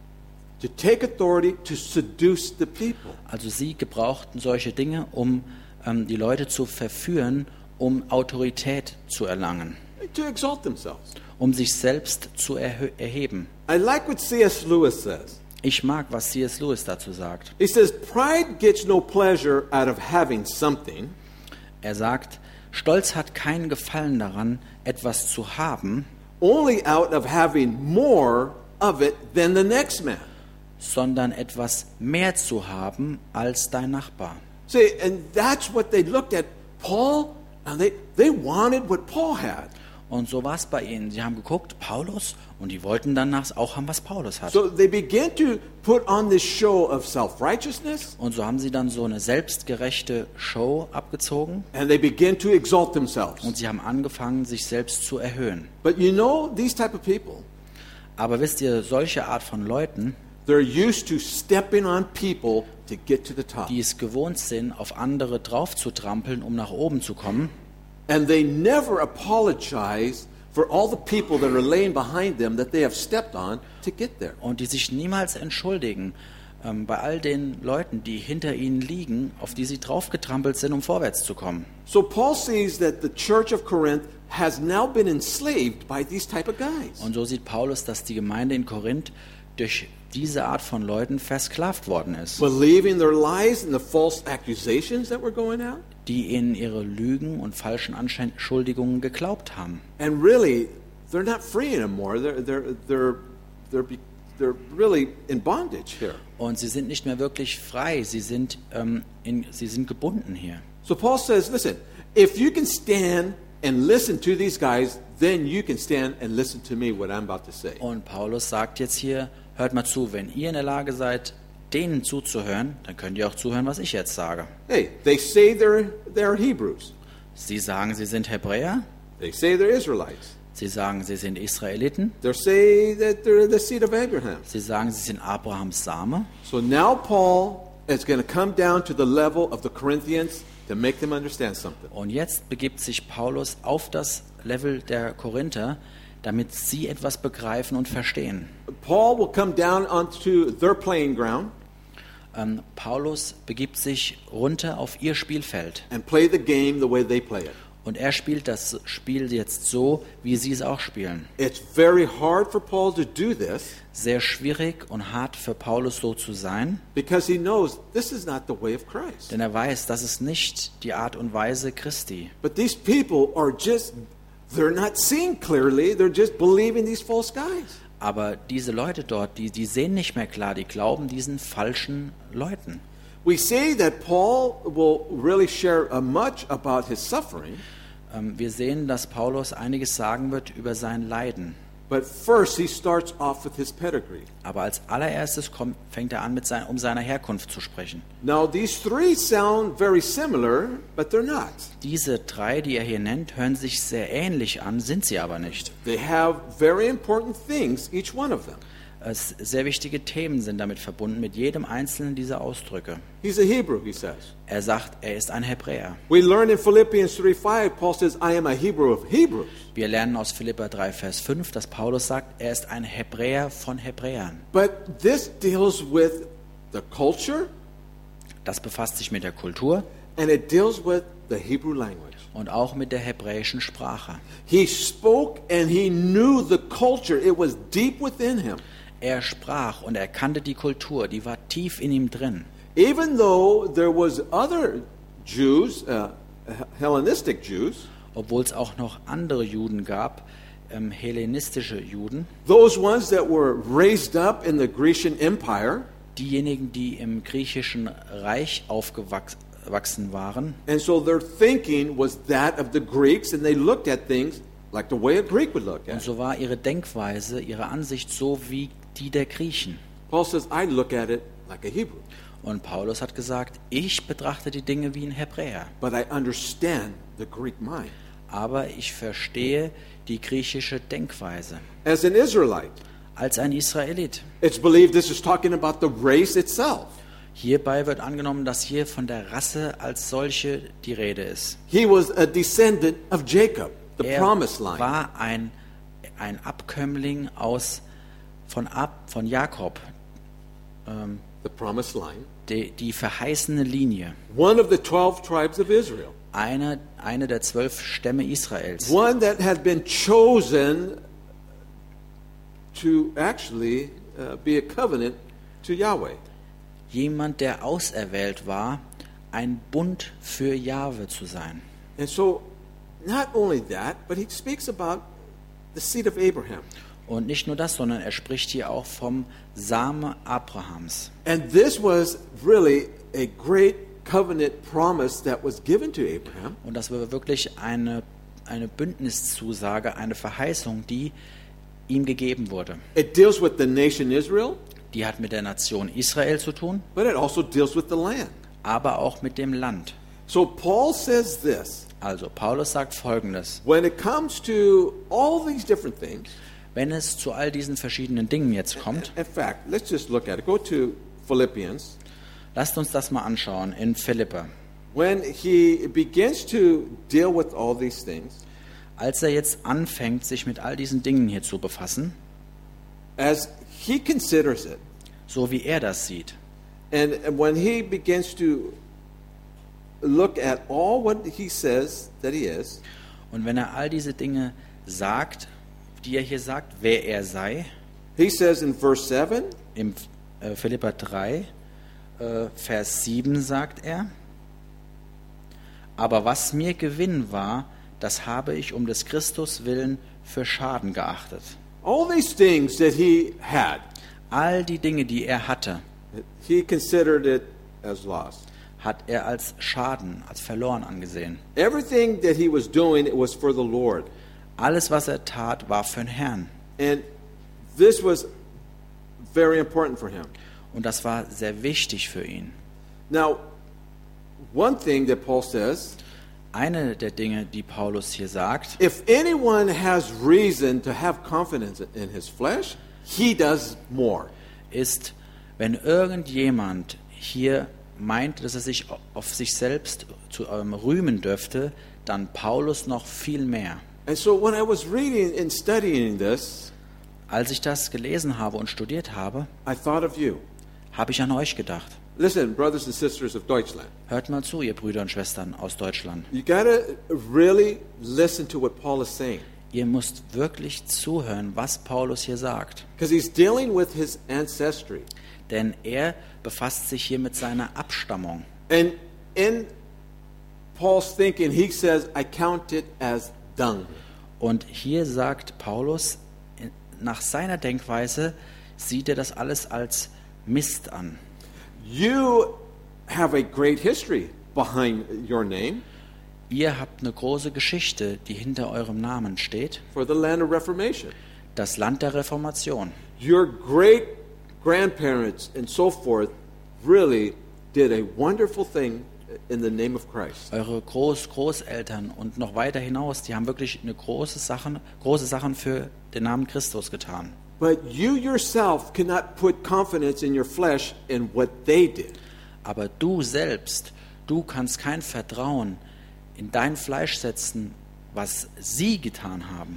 to take authority to seduce the people. Also sie gebrauchten solche Dinge, um ähm, die Leute zu verführen, um Autorität zu erlangen, To exalt themselves. um sich selbst zu erhö- erheben. I like what C S Lewis says. Ich mag, was C S Lewis dazu sagt. He says, pride gets no pleasure out of having something, Er sagt, Stolz hat keinen Gefallen daran, etwas zu haben, only out of having more of it than the next man. sondern etwas mehr zu haben als dein Nachbar. See, and that's what they looked at. Paul, and they, they wanted what Paul had. Und so war es bei ihnen. Sie haben geguckt, Paulus, und die wollten danach auch haben, was Paulus hat. So they began to put on this show of self-righteousness, Und so haben sie dann so eine selbstgerechte Show abgezogen and they began to exalt themselves. und sie haben angefangen, sich selbst zu erhöhen. But you know, these type of people, Aber wisst ihr, solche Art von Leuten, they're used to stepping on people to get to the top. die es gewohnt sind, auf andere drauf zu trampeln, um nach oben zu kommen, And they never apologize for all the people that are laying behind them that they have stepped on to get there. und die sich niemals entschuldigen ähm, bei all den Leuten, die hinter ihnen liegen, auf die sie draufgetrampelt sind, um vorwärts zu kommen. So Paul sees that the church of Corinth has now been enslaved by these type of guys. Und so sieht Paulus, dass die Gemeinde in Korinth durch diese Art von Leuten versklavt worden ist, Believing their lies and the false accusations that were going out. die ihnen ihre Lügen und falschen Anschuldigungen geglaubt haben. And really, they're not free anymore. They're, they're, they're, they're, be- they're really in bondage here. Und sie sind nicht mehr wirklich frei, sie sind, ähm, in, sie sind gebunden hier. So Paul says, listen, if you can stand and listen to these guys, then you can stand and listen to me what I'm about to say. Und Paulus sagt jetzt hier, hört mal zu, wenn ihr in der Lage seid, denen zuzuhören, dann könnt ihr auch zuhören, was ich jetzt sage. Hey, they say they're, they're Hebrews. Sie sagen, sie sind Hebräer, They say they're Israelites. sie sagen, sie sind Israeliten, They say that they're the seed of Abraham. sie sagen, sie sind Abrahams Same. So now Paul is going to come down to the level of the Corinthians to make them understand something. Und jetzt begibt sich Paulus auf das Level der Korinther, damit sie etwas begreifen und verstehen. Paul will come down onto their playing ground Ähm, Paulus begibt sich runter auf ihr Spielfeld and play the game the way they play it. und er spielt das Spiel jetzt so, wie sie es auch spielen. It's very hard for Paul to do this Sehr schwierig und hart für Paulus so zu sein, because he knows this is not the way of Christ. denn er weiß, das ist nicht die Art und Weise Christi. But these people are just, they're not seeing clearly, they're just believing these false guys. Aber diese Leute dort, die, die sehen nicht mehr klar, die glauben diesen falschen Leuten. We see that Paul will really share uh, much about his suffering. Ähm, wir sehen, dass Paulus einiges sagen wird über sein Leiden. But first he starts off with his pedigree. Aber als allererstes kommt, fängt er an, mit sein, um seine Herkunft zu sprechen. Now these three sound very similar, but they're not. Diese drei, die er hier nennt, hören sich sehr ähnlich an, sind sie aber nicht. They have very important things, each one of them. Es, sehr wichtige Themen sind damit verbunden, mit jedem einzelnen dieser Ausdrücke. He's a Hebrew, he says. Er sagt, er ist ein Hebräer. We learn in Philippians three five, Paul says, I am a Hebrew of Hebrews. Wir lernen aus Philipper drei, Vers fünf, dass Paulus sagt, er ist ein Hebräer von Hebräern. But this deals with the culture, Das befasst sich mit der Kultur and it deals with the Hebrew language. und auch mit der hebräischen Sprache. He spoke and he knew the culture. It was deep within him. Er sprach und er kannte die Kultur, die war tief in ihm drin. Even though there was other Jews, uh, Hellenistic Jews, Obwohl es auch noch andere Juden gab, ähm, hellenistische Juden, those ones that were raised up in the Grecian Empire, diejenigen, die im griechischen Reich aufgewachsen waren. and so their thinking was that of the Greeks, and they looked at things like the way a Greek would look Und at it. so war ihre Denkweise, ihre Ansicht so wie die der Griechen. Paul says, I look at it like a Hebrew, Und Paulus hat gesagt, ich betrachte die Dinge wie ein Hebräer, but I understand the Greek mind. aber ich verstehe die griechische Denkweise. As an Israelite, Als ein Israelit. it's believed this is talking about the race itself. Hierbei wird angenommen, dass hier von der Rasse als solche die Rede ist. He was a descendant of Jacob, the Er promised line. war ein, ein Abkömmling aus, von, Ab, von Jakob, ähm, The promised line. die, die verheißene Linie. One of the twelve tribes of Israel. Eine, eine der zwölf Stämme Israels. One that had been chosen to actually uh, be a covenant to Yahweh. Jemand, der auserwählt war, ein Bund für Jahwe zu sein. And so, not only that, but he speaks about the seed of Abraham. Und nicht nur das, sondern er spricht hier auch vom Same Abrahams. And this was really a great covenant promise that was given to Abraham. Und das war wirklich eine, eine Bündniszusage, eine Verheißung, die ihm gegeben wurde. It deals with the nation Israel, Die hat mit der Nation Israel zu tun, but it also deals with the land. aber auch mit dem Land. So Paul says this, Also Paulus sagt Folgendes: when it comes to all these different things, Wenn es zu all diesen verschiedenen Dingen jetzt kommt, in fact, let's just look at it. Go to Philippians. lasst uns das mal anschauen in Philipper. When he begins to deal with all these things, Als er jetzt anfängt, sich mit all diesen Dingen hier zu befassen, as he considers it, so wie er das sieht, and when he begins to look at all what he says that he is, und wenn er all diese Dinge sagt, die er hier sagt, wer er sei, he says in verse seven, im äh, Philipper drei, äh, Vers sieben sagt er: Aber was mir Gewinn war, das habe ich um des Christus willen für Schaden geachtet. all these things that he had, All die Dinge, die er hatte, he considered it as loss. hat er als Schaden, als verloren angesehen. Everything that he was doing, it was for the Lord. Alles, was er tat, war für den Herrn. And this was very important for him. Und das war sehr wichtig für ihn. Now, one thing that Paul says, Eine der Dinge, die Paulus hier sagt: if anyone has reason to have confidence in his flesh, he does more. ist, wenn irgendjemand hier meint, dass er sich auf sich selbst zu ähm, rühmen dürfte, dann Paulus noch viel mehr. And so when I was reading and studying this, Als ich das gelesen habe und studiert habe, I thought of you. habe ich an euch gedacht. Listen, brothers and sisters of Deutschland, Hört mal zu, ihr Brüder und Schwestern aus Deutschland. you got to really listen to what Paul is saying, Ihr müsst wirklich zuhören, was Paulus hier sagt. because he's dealing with his ancestry. Denn er befasst sich hier mit seiner Abstammung. And in Paul's thinking, he says, I count it as dung. Und hier sagt Paulus, nach seiner Denkweise sieht er das alles als Mist an. You have a great history behind your name Ihr habt eine große Geschichte, die hinter eurem Namen steht. for the land of Reformation. Das Land der Reformation. Your great grandparents and so forth really did a wonderful thing in the name of Christ. Eure Groß Großeltern und noch weiter hinaus, die haben wirklich eine große Sachen, große Sachen für den Namen Christus getan. But you yourself cannot put confidence in your flesh in what they did. Aber du selbst, du kannst kein Vertrauen in dein Fleisch setzen, was sie getan haben.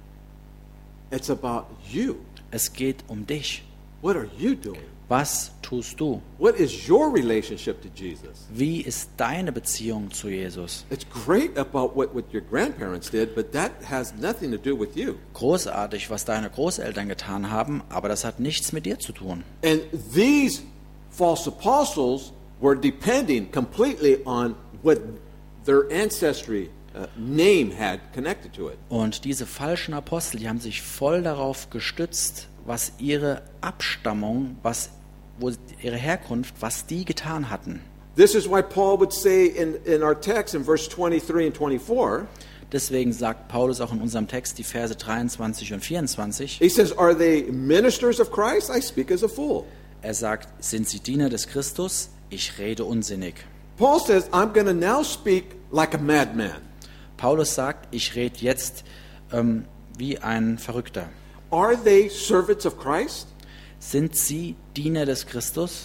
It's about you. Es geht um dich. What are you doing? Was tust du? What is your relationship to Jesus? Wie ist deine Beziehung zu Jesus? It's great about what, what your grandparents did, but that has nothing to do with you. Großartig, was deine Großeltern getan haben, aber das hat nichts mit dir zu tun. And these false apostles were depending completely on what their ancestry uh, name had connected to it. Und diese falschen Apostel, die haben sich voll darauf gestützt, was ihre Abstammung, was wo ihre Herkunft, was die getan hatten. This is why Paul would say in, in our text in verse twenty-three and twenty-four, Deswegen sagt Paulus auch in unserem Text die Verse dreiundzwanzig und vierundzwanzig. he says, are they ministers of Christ? I speak as a fool. Er sagt, sind sie Diener des Christus? Ich rede unsinnig. Paul says, I'm going to now speak like a madman. Paulus sagt, ich rede jetzt ähm, wie ein Verrückter. Are they servants of Christ? Sind sie Diener des Christus?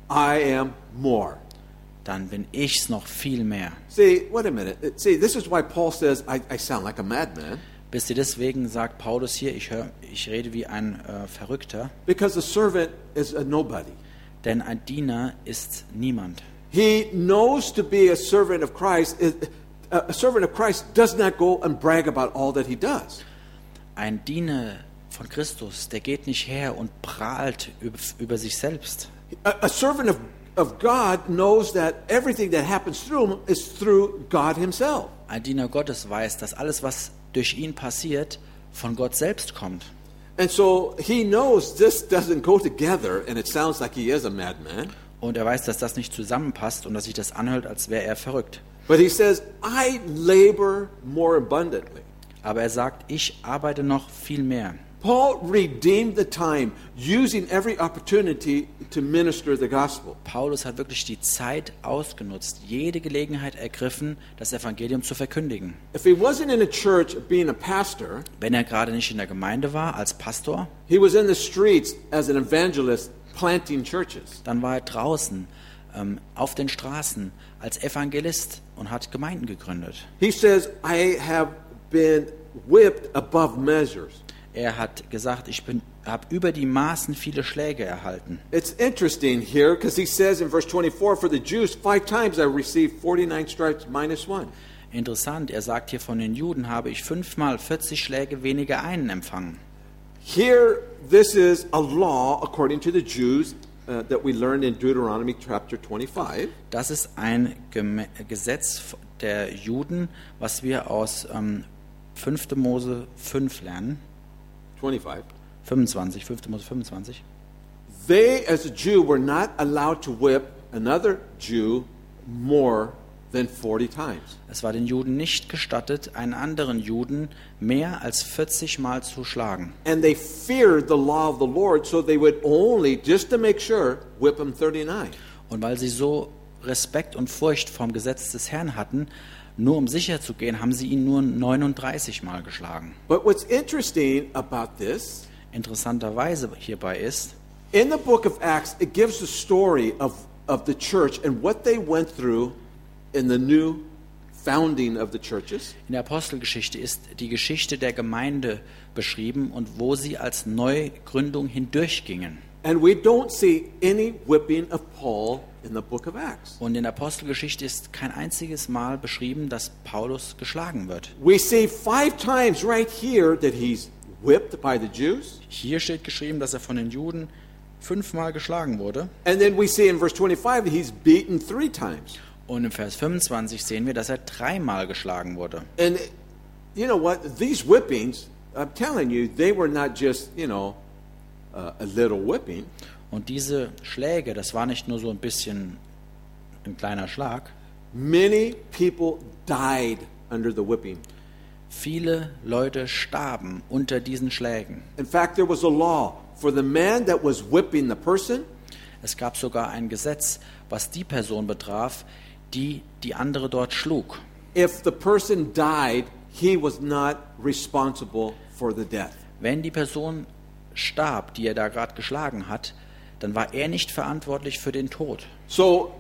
I am more. Dann bin ich's noch viel mehr. See, wait a minute. See, this is why Paul says I, I sound like a madman. Wisst ihr, deswegen sagt Paulus hier, ich, hör, ich rede wie ein äh, Verrückter, Because a servant is a nobody. denn ein Diener ist niemand. He knows to be a servant of Christ. is- A servant of Christ does not go and brag about all that he does. Ein Diener von Christus, der geht nicht her und prahlt über, über sich selbst. A, a servant of, of God knows that everything that happens through him is through God himself. Ein Diener Gottes weiß, dass alles, was durch ihn passiert, von Gott selbst kommt. And so he knows this doesn't go together, and it sounds like he is a madman. Und er weiß, dass das nicht zusammenpasst und dass sich das anhört, als wäre er verrückt. But he says, I labor more abundantly. Aber er sagt, ich arbeite noch viel mehr. Paul redeemed the time, using every opportunity to minister the gospel. Paulus hat wirklich die Zeit ausgenutzt, jede Gelegenheit ergriffen, das Evangelium zu verkündigen. If he wasn't in a church being a pastor, Wenn er gerade nicht in der Gemeinde war als Pastor, he was in the streets as an evangelist planting churches. dann war er draußen ähm, auf den Straßen als Evangelist und hat Gemeinden gegründet. He says, I have been whipped above measures. Er hat gesagt, ich habe über die Maßen viele Schläge erhalten. It's interesting here because he says in verse twenty-four, for the Jews, five times I received forty-nine stripes minus one. Interessant, er sagt hier, von den Juden habe ich fünfmal vierzig Schläge weniger einen empfangen. Here, this is a law according to the Jews uh, that we learned in Deuteronomy chapter twenty-five. Das ist ein Gem- Gesetz der Juden, was wir aus ähm, fünfter Mose fünf lernen. twenty-five. fünfundzwanzig, fünfter Mose fünfundzwanzig. They, as a Jew, were not allowed to whip another Jew more than forty times. Es war den Juden nicht gestattet, einen anderen Juden mehr als vierzig Mal zu schlagen. And they feared the law of the Lord, so they would only, just to make sure, whip him thirty-nine. Und weil sie so Respekt und Furcht vom Gesetz des Herrn hatten, nur um sicher zu gehen, haben sie ihn nur neununddreißig Mal geschlagen. But what's interesting about this, Interessanterweise hierbei ist, in the book of Acts, it gives the story of, of the church and what they went through in the new founding of the churches. in der Apostelgeschichte ist die Geschichte der Gemeinde beschrieben und wo sie als Neugründung hindurchgingen. And we don't see any whipping of Paul in the book of Acts. Und in der Apostelgeschichte ist kein einziges Mal beschrieben, dass Paulus geschlagen wird. We see five times right here that he's whipped by the Jews. Hier steht geschrieben, dass er von den Juden fünfmal geschlagen wurde. And then we see in verse twenty-five that he's beaten three times. Und im Vers fünfundzwanzig sehen wir, dass er dreimal geschlagen wurde. And you know what? These whippings I'm telling you, they were not just, you know, uh, a little whipping. Und diese Schläge, das war nicht nur so ein bisschen ein kleiner Schlag. Many people died under the whipping. Viele Leute starben unter diesen Schlägen. In fact, there was a law for the man that was whipping the person. Es gab sogar ein Gesetz, was die Person betraf, die die andere dort schlug. If the person died, he was not responsible for the death. Wenn die Person starb, die er da gerade geschlagen hat, dann war er nicht verantwortlich für den Tod. So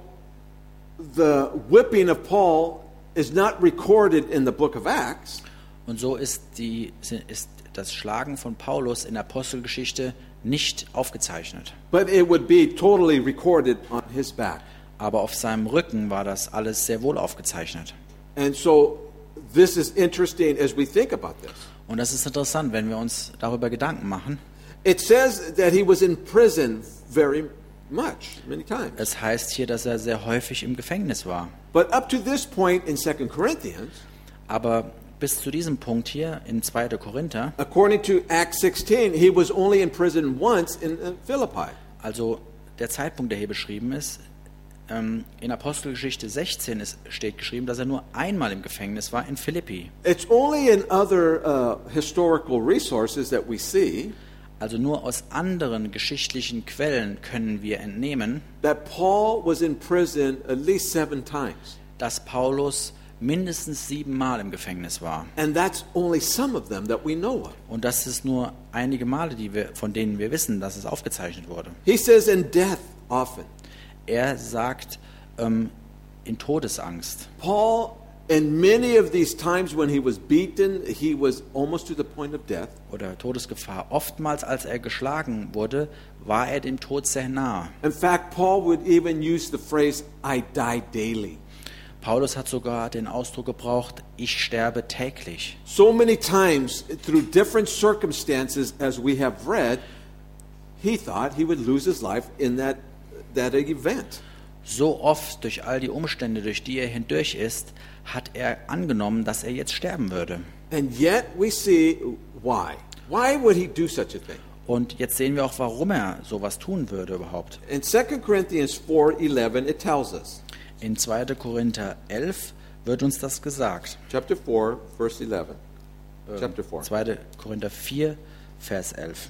the whipping of Paul is not recorded in the book of Acts. Und so ist, die, ist das Schlagen von Paulus in der Apostelgeschichte nicht aufgezeichnet. But it would be totally recorded on his back. Aber auf seinem Rücken war das alles sehr wohl aufgezeichnet. And so this is interesting as we think about this. Und das ist interessant, wenn wir uns darüber Gedanken machen. It says that he was in prison very much, many times. Es heißt hier, dass er sehr häufig im Gefängnis war. But up to this point in Second Corinthians, Aber bis zu diesem Punkt hier in zweiter Korinther, according to Acts sixteen, he was only in prison once in uh, Philippi. also der Zeitpunkt, der hier beschrieben ist, ähm, in Apostelgeschichte sechzehn ist, steht geschrieben, dass er nur einmal im Gefängnis war in Philippi. It's only in other uh, historical resources that we see Also nur aus anderen geschichtlichen Quellen können wir entnehmen, that Paul was in prison at least seven times. dass Paulus mindestens siebenmal im Gefängnis war. And that's only some of them that we know of. Und das ist nur einige Male, die wir, von denen wir wissen, dass es aufgezeichnet wurde. He says in death often. Er sagt ähm, in Todesangst. Paul, in many of these times when he was beaten, he was almost to the point of death. Oder Todesgefahr. Oftmals, als er geschlagen wurde, war er dem Tod sehr nah. In fact, Paul would even use the phrase, I die daily. Paulus hat sogar den Ausdruck gebraucht, ich sterbe täglich. So many times, through different circumstances, as we have read, he thought he would lose his life in that, that event. So oft durch all die Umstände, durch die er hindurch ist, hat er angenommen, dass er jetzt sterben würde. And yet we see why. Why would he do such a thing? Und jetzt sehen wir auch, warum er sowas tun würde überhaupt. In Second Corinthians four eleven, it tells us. In zweiter Korinther elf wird uns das gesagt. Chapter four, verse eleven. Ähm, Chapter four. zweiter Korinther vier, Vers elf.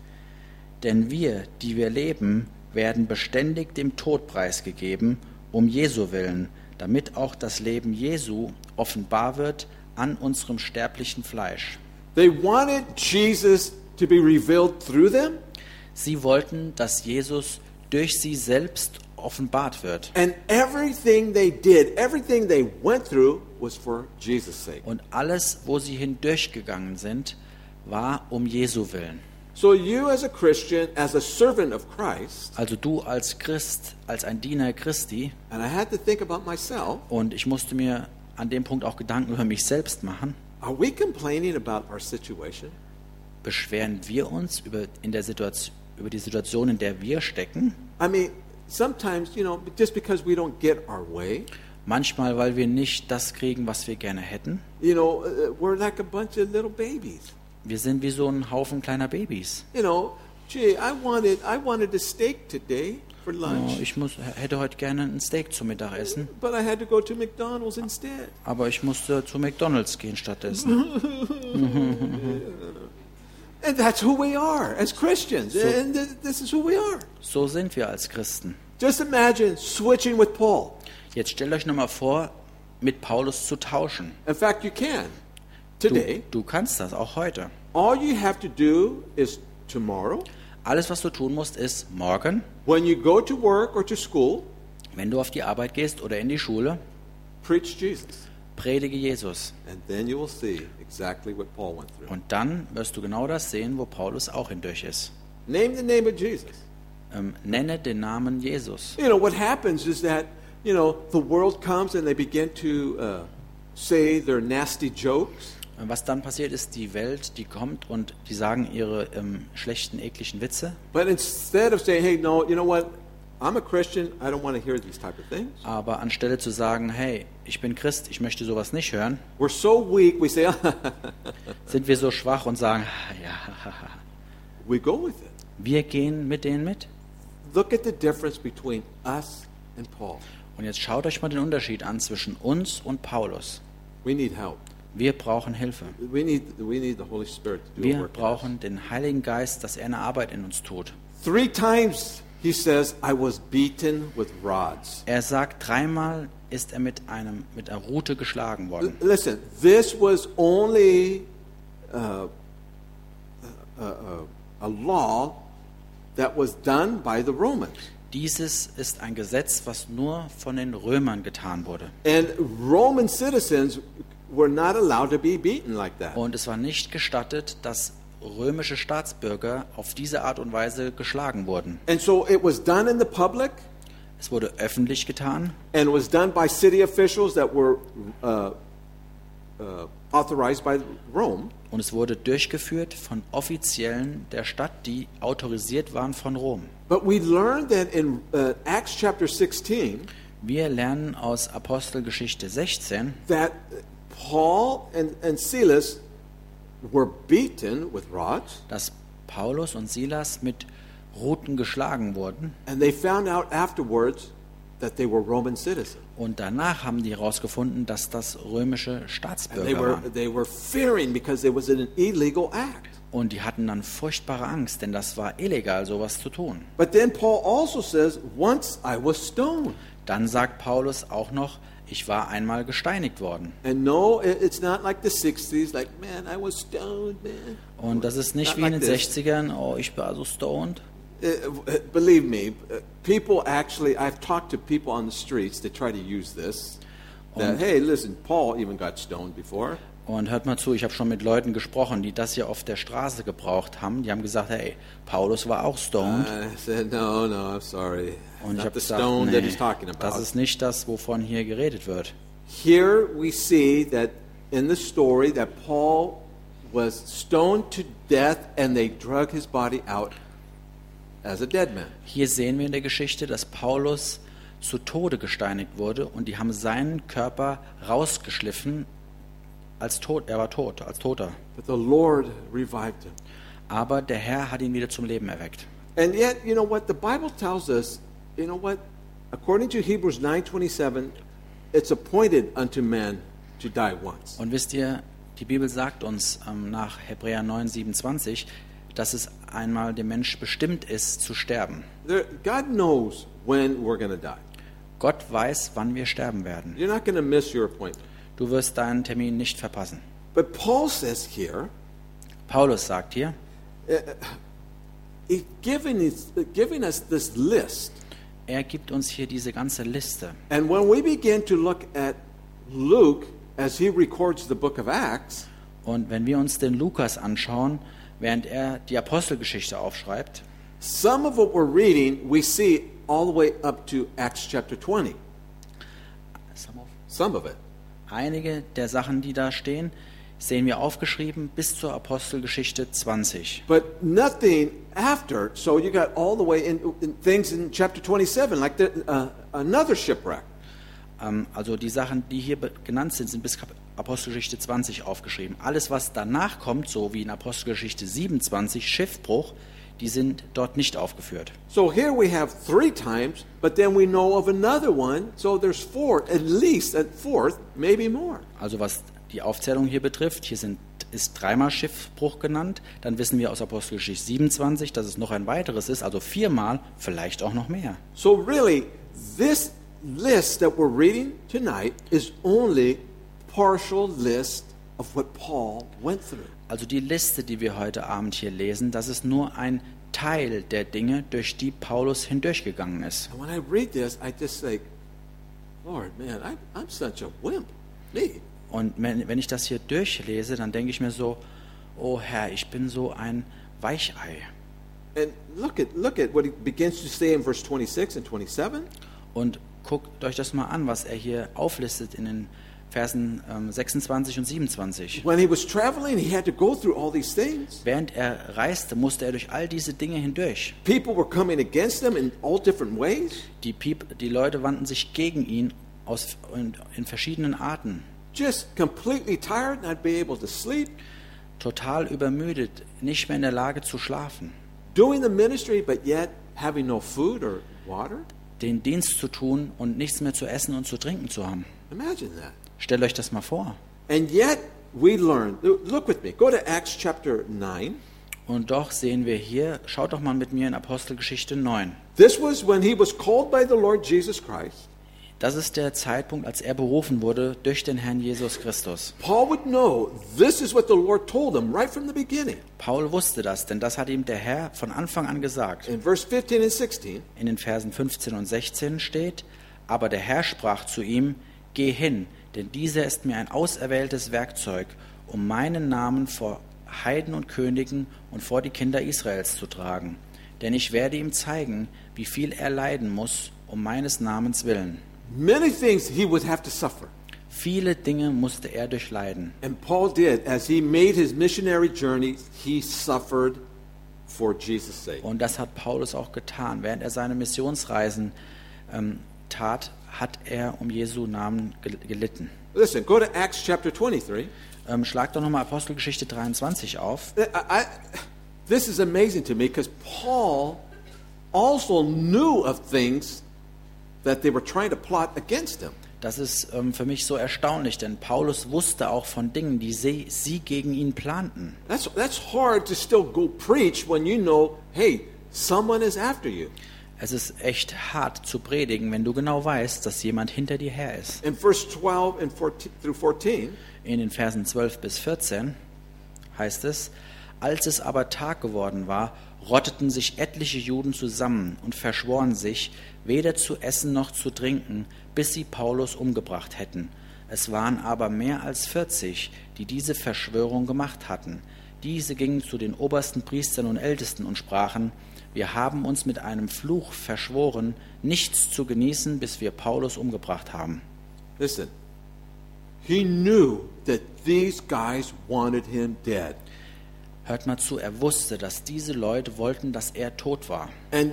Denn wir, die wir leben, werden beständig dem Tod preisgegeben, um Jesu willen, damit auch das Leben Jesu offenbar wird an unserem sterblichen Fleisch. They wanted Jesus to be revealed through them, Sie wollten, dass Jesus durch sie selbst offenbart wird. and everything they did, everything they went through was for Jesus' sake. Und alles, wo sie hindurchgegangen sind, war um Jesu willen. So you as a Christian, as a servant of Christ, Also du als Christ, als ein Diener Christi, and I had to think about myself, und ich musste mir an dem Punkt auch Gedanken über mich selbst machen, are we complaining about our situation? beschweren wir uns über, in der Situation, über die Situation, in der wir stecken? I mean, sometimes, you know, just because we don't get our way, Manchmal, weil wir nicht das kriegen, was wir gerne hätten. you know, uh, we're like a bunch of little babies. Wir sind wie so ein Haufen kleiner Babys. You know, gee, I wanted, I wanted a steak today for Oh, lunch, ich muss, hätte heute gerne ein Steak zum Mittagessen, but I had to go to McDonald's instead. aber ich musste zu McDonald's gehen stattdessen. And that's who we are as Christians. So- and th- this is who we are. So sind wir als Christen. Just imagine switching with Paul. Jetzt stellt euch nochmal vor, mit Paulus zu tauschen. In fact, you can. Du, Today, du kannst das, auch heute. all you have to do is tomorrow, Alles, was du tun musst, ist morgen, when you go to work or to school, wenn du auf die Arbeit gehst oder in die Schule, preach Jesus. predige Jesus. And then you will see exactly what Paul went through. Und dann wirst du genau das sehen, wo Paulus auch hindurch ist. Name the name of Jesus. Ähm, nenne den Namen Jesus. You know, what happens is that, you know, the world comes and they begin to uh, say their nasty jokes. Und was dann passiert ist, die Welt, die kommt und die sagen ihre ähm, schlechten, ekligen Witze. But instead of saying, hey, no, you know what? I'm a Christian. I don't want to hear these type of things. Aber anstelle zu sagen, hey, ich bin Christ, ich möchte sowas nicht hören, We're so weak, we say, sind wir so schwach und sagen, "Ah, ja, We go with it. wir gehen mit denen mit. Look at the difference between us and Paul. Und jetzt schaut euch mal den Unterschied an zwischen uns und Paulus. We need help. Wir brauchen Hilfe. We need, we need the Holy Spirit to do a Wir work in us. brauchen den Heiligen Geist, dass er eine Arbeit in uns tut. Three times he says, I was beaten with rods. Er sagt, dreimal ist er mit einem mit einer Rute geschlagen L- worden. listen, this was only uh, uh, uh, a law that was done by the Romans. Dieses ist ein Gesetz, was nur von den Römern getan wurde. And Roman citizens were not allowed to be beaten like that. Und es war nicht gestattet, dass römische Staatsbürger auf diese Art und Weise geschlagen wurden. And so it was done in the public, Es wurde öffentlich getan and it was done by city officials that were uh, uh, authorized by Rome. und es wurde durchgeführt von Offiziellen der Stadt, die autorisiert waren von Rom. But we learned that in uh, Acts chapter sixteen Wir lernen aus Apostelgeschichte sechzehn, that Paul and, and Silas were beaten with rods, dass Paulus und Silas mit Ruten geschlagen wurden. and they found out afterwards that they were Roman citizens. Und danach haben die herausgefunden, dass das römische And they Staatsbürger were, waren. they were fearing because it was an illegal act. Und die hatten dann furchtbare Angst, denn das war illegal, sowas zu tun. But then Paul also says, once I was stoned. Dann sagt Paulus auch noch, ich war einmal gesteinigt worden. And no, it- it's not like the sixties, like, man, I was stoned, man. Und das ist nicht Not wie in like den this. sechzigern, oh, ich war so stoned. Uh, uh, believe me, uh, people actually, I've talked to people on the streets that try to use this. That, Und- hey, listen, Paul even got stoned before. Und hört mal zu, ich habe schon mit Leuten gesprochen, die das hier auf der Straße gebraucht haben. Die haben gesagt, hey, Paulus war auch stoned. I said, no, no, I'm sorry. Und ich Not habe the gesagt, stone that nee, he's talking das about. ist nicht das, wovon hier geredet wird. Here we see that in the story that Paul was stoned to death and they drug his body out as a dead man. Hier sehen wir in der Geschichte, dass Paulus zu Tode gesteinigt wurde und die haben seinen Körper rausgeschliffen als tot. Er war tot, als Toter. But the Lord revived him. Aber der Herr hat ihn wieder zum Leben erweckt. And yet, you know what? The Bible tells us, you know what? According to Hebrews nine twenty-seven, it's appointed unto man to die once. Und wisst ihr, die Bibel sagt uns ähm, nach Hebräer neun siebenundzwanzig, dass es einmal dem Mensch bestimmt ist, zu sterben. There, God knows when we're going to die. Gott weiß, wann wir sterben werden. You're not going to miss your appointment. Du wirst deinen Termin nicht verpassen. But Paul says here, Paulus sagt hier, he's giving us, giving us this list. er gibt uns hier diese ganze Liste. And when we begin to look at Luke as he records the book of Acts, Und wenn wir uns den Lukas anschauen, während er die Apostelgeschichte aufschreibt, some of what we're reading we see all the way up to Acts chapter twenty. Some of it. einige der Sachen, die da stehen, sehen wir aufgeschrieben bis zur Apostelgeschichte zwanzig. But nothing after. So you got all the way in, in things in chapter twenty-seven, like the, uh, another shipwreck. Ähm, also die Sachen, die hier be- genannt sind, sind bis Kap- Apostelgeschichte zwanzig aufgeschrieben. Alles, was danach kommt, so wie in Apostelgeschichte siebenundzwanzig, Schiffbruch, die sind dort nicht aufgeführt. So here we have three times, but then we know of another one. So there's four, at least a fourth, maybe more. Also was die Aufzählung hier betrifft, hier sind, ist dreimal Schiffbruch genannt. Dann wissen wir aus Apostelgeschichte siebenundzwanzig, dass es noch ein weiteres ist, also viermal, vielleicht auch noch mehr. So really, this list that we're reading tonight is only partial list of what Paul went through. Also die Liste, die wir heute Abend hier lesen, das ist nur ein Teil der Dinge, durch die Paulus hindurchgegangen ist. And when I read this, I just think, Lord, man, I, I'm such a wimp. Me. Und wenn, wenn ich das hier durchlese, dann denke ich mir so, oh Herr, ich bin so ein Weichei. And look at look at what he begins to say in verse twenty-six and twenty-seven. Und guckt euch das mal an, was er hier auflistet in den Versen ähm, sechsundzwanzig und siebenundzwanzig. When he was traveling, he had to go through all these things. Während er reiste, musste er durch all diese Dinge hindurch. People were coming against him in all different ways. Die, Piep, die Leute wandten sich gegen ihn aus, in, in verschiedenen Arten. Just completely tired, not be able to sleep. total übermüdet, nicht mehr in der Lage zu schlafen, doing the ministry but yet having no food or water? den Dienst zu tun und nichts mehr zu essen und zu trinken zu haben. Imagine that. Stellt euch das mal vor. And yet we learn, look with me, go to Acts chapter nine. Und doch sehen wir hier, schaut doch mal mit mir in Apostelgeschichte neun. This was when he was called by the Lord Jesus Christ. Das ist der Zeitpunkt, als er berufen wurde durch den Herrn Jesus Christus. Paul would know this is what the Lord told him right from the beginning. Paul wusste das, denn das hat ihm der Herr von Anfang an gesagt. In verse fifteen and sixteen, In den Versen fünfzehn und sechzehn steht, aber der Herr sprach zu ihm, geh hin, denn dieser ist mir ein auserwähltes Werkzeug, um meinen Namen vor Heiden und Königen und vor die Kinder Israels zu tragen. Denn ich werde ihm zeigen, wie viel er leiden muss, um meines Namens willen. many things he would have to suffer. Viele Dinge musste er durchleiden. And Paul did. As he made his missionary journey, he suffered for Jesus' sake. Und das hat Paulus auch getan. Während er seine Missionsreisen ähm, tat, hat er um Jesu Namen gel- gelitten. Listen, go to Acts chapter twenty-three. Ähm, schlag doch nochmal Apostelgeschichte dreiundzwanzig auf. I, I, this is amazing to me because Paul also knew of things that they were trying to plot against him. Das ist ähm, für mich so erstaunlich, denn Paulus wusste auch von Dingen, die sie, sie gegen ihn planten. That's, that's hard to still go preach when you know, hey, someone is after you. Es ist echt hart zu predigen, wenn du genau weißt, dass jemand hinter dir her ist. In verse twelve and fourteen, through fourteen, In den Versen zwölf bis vierzehn heißt es, als es aber Tag geworden war, rotteten sich etliche Juden zusammen und verschworen sich, weder zu essen noch zu trinken, bis sie Paulus umgebracht hätten. Es waren aber mehr als vierzig, die diese Verschwörung gemacht hatten. Diese gingen zu den obersten Priestern und Ältesten und sprachen, wir haben uns mit einem Fluch verschworen, nichts zu genießen, bis wir Paulus umgebracht haben. listen, he knew that these guys wanted him dead. Hört mal zu, er wusste, dass diese Leute wollten, dass er tot war. And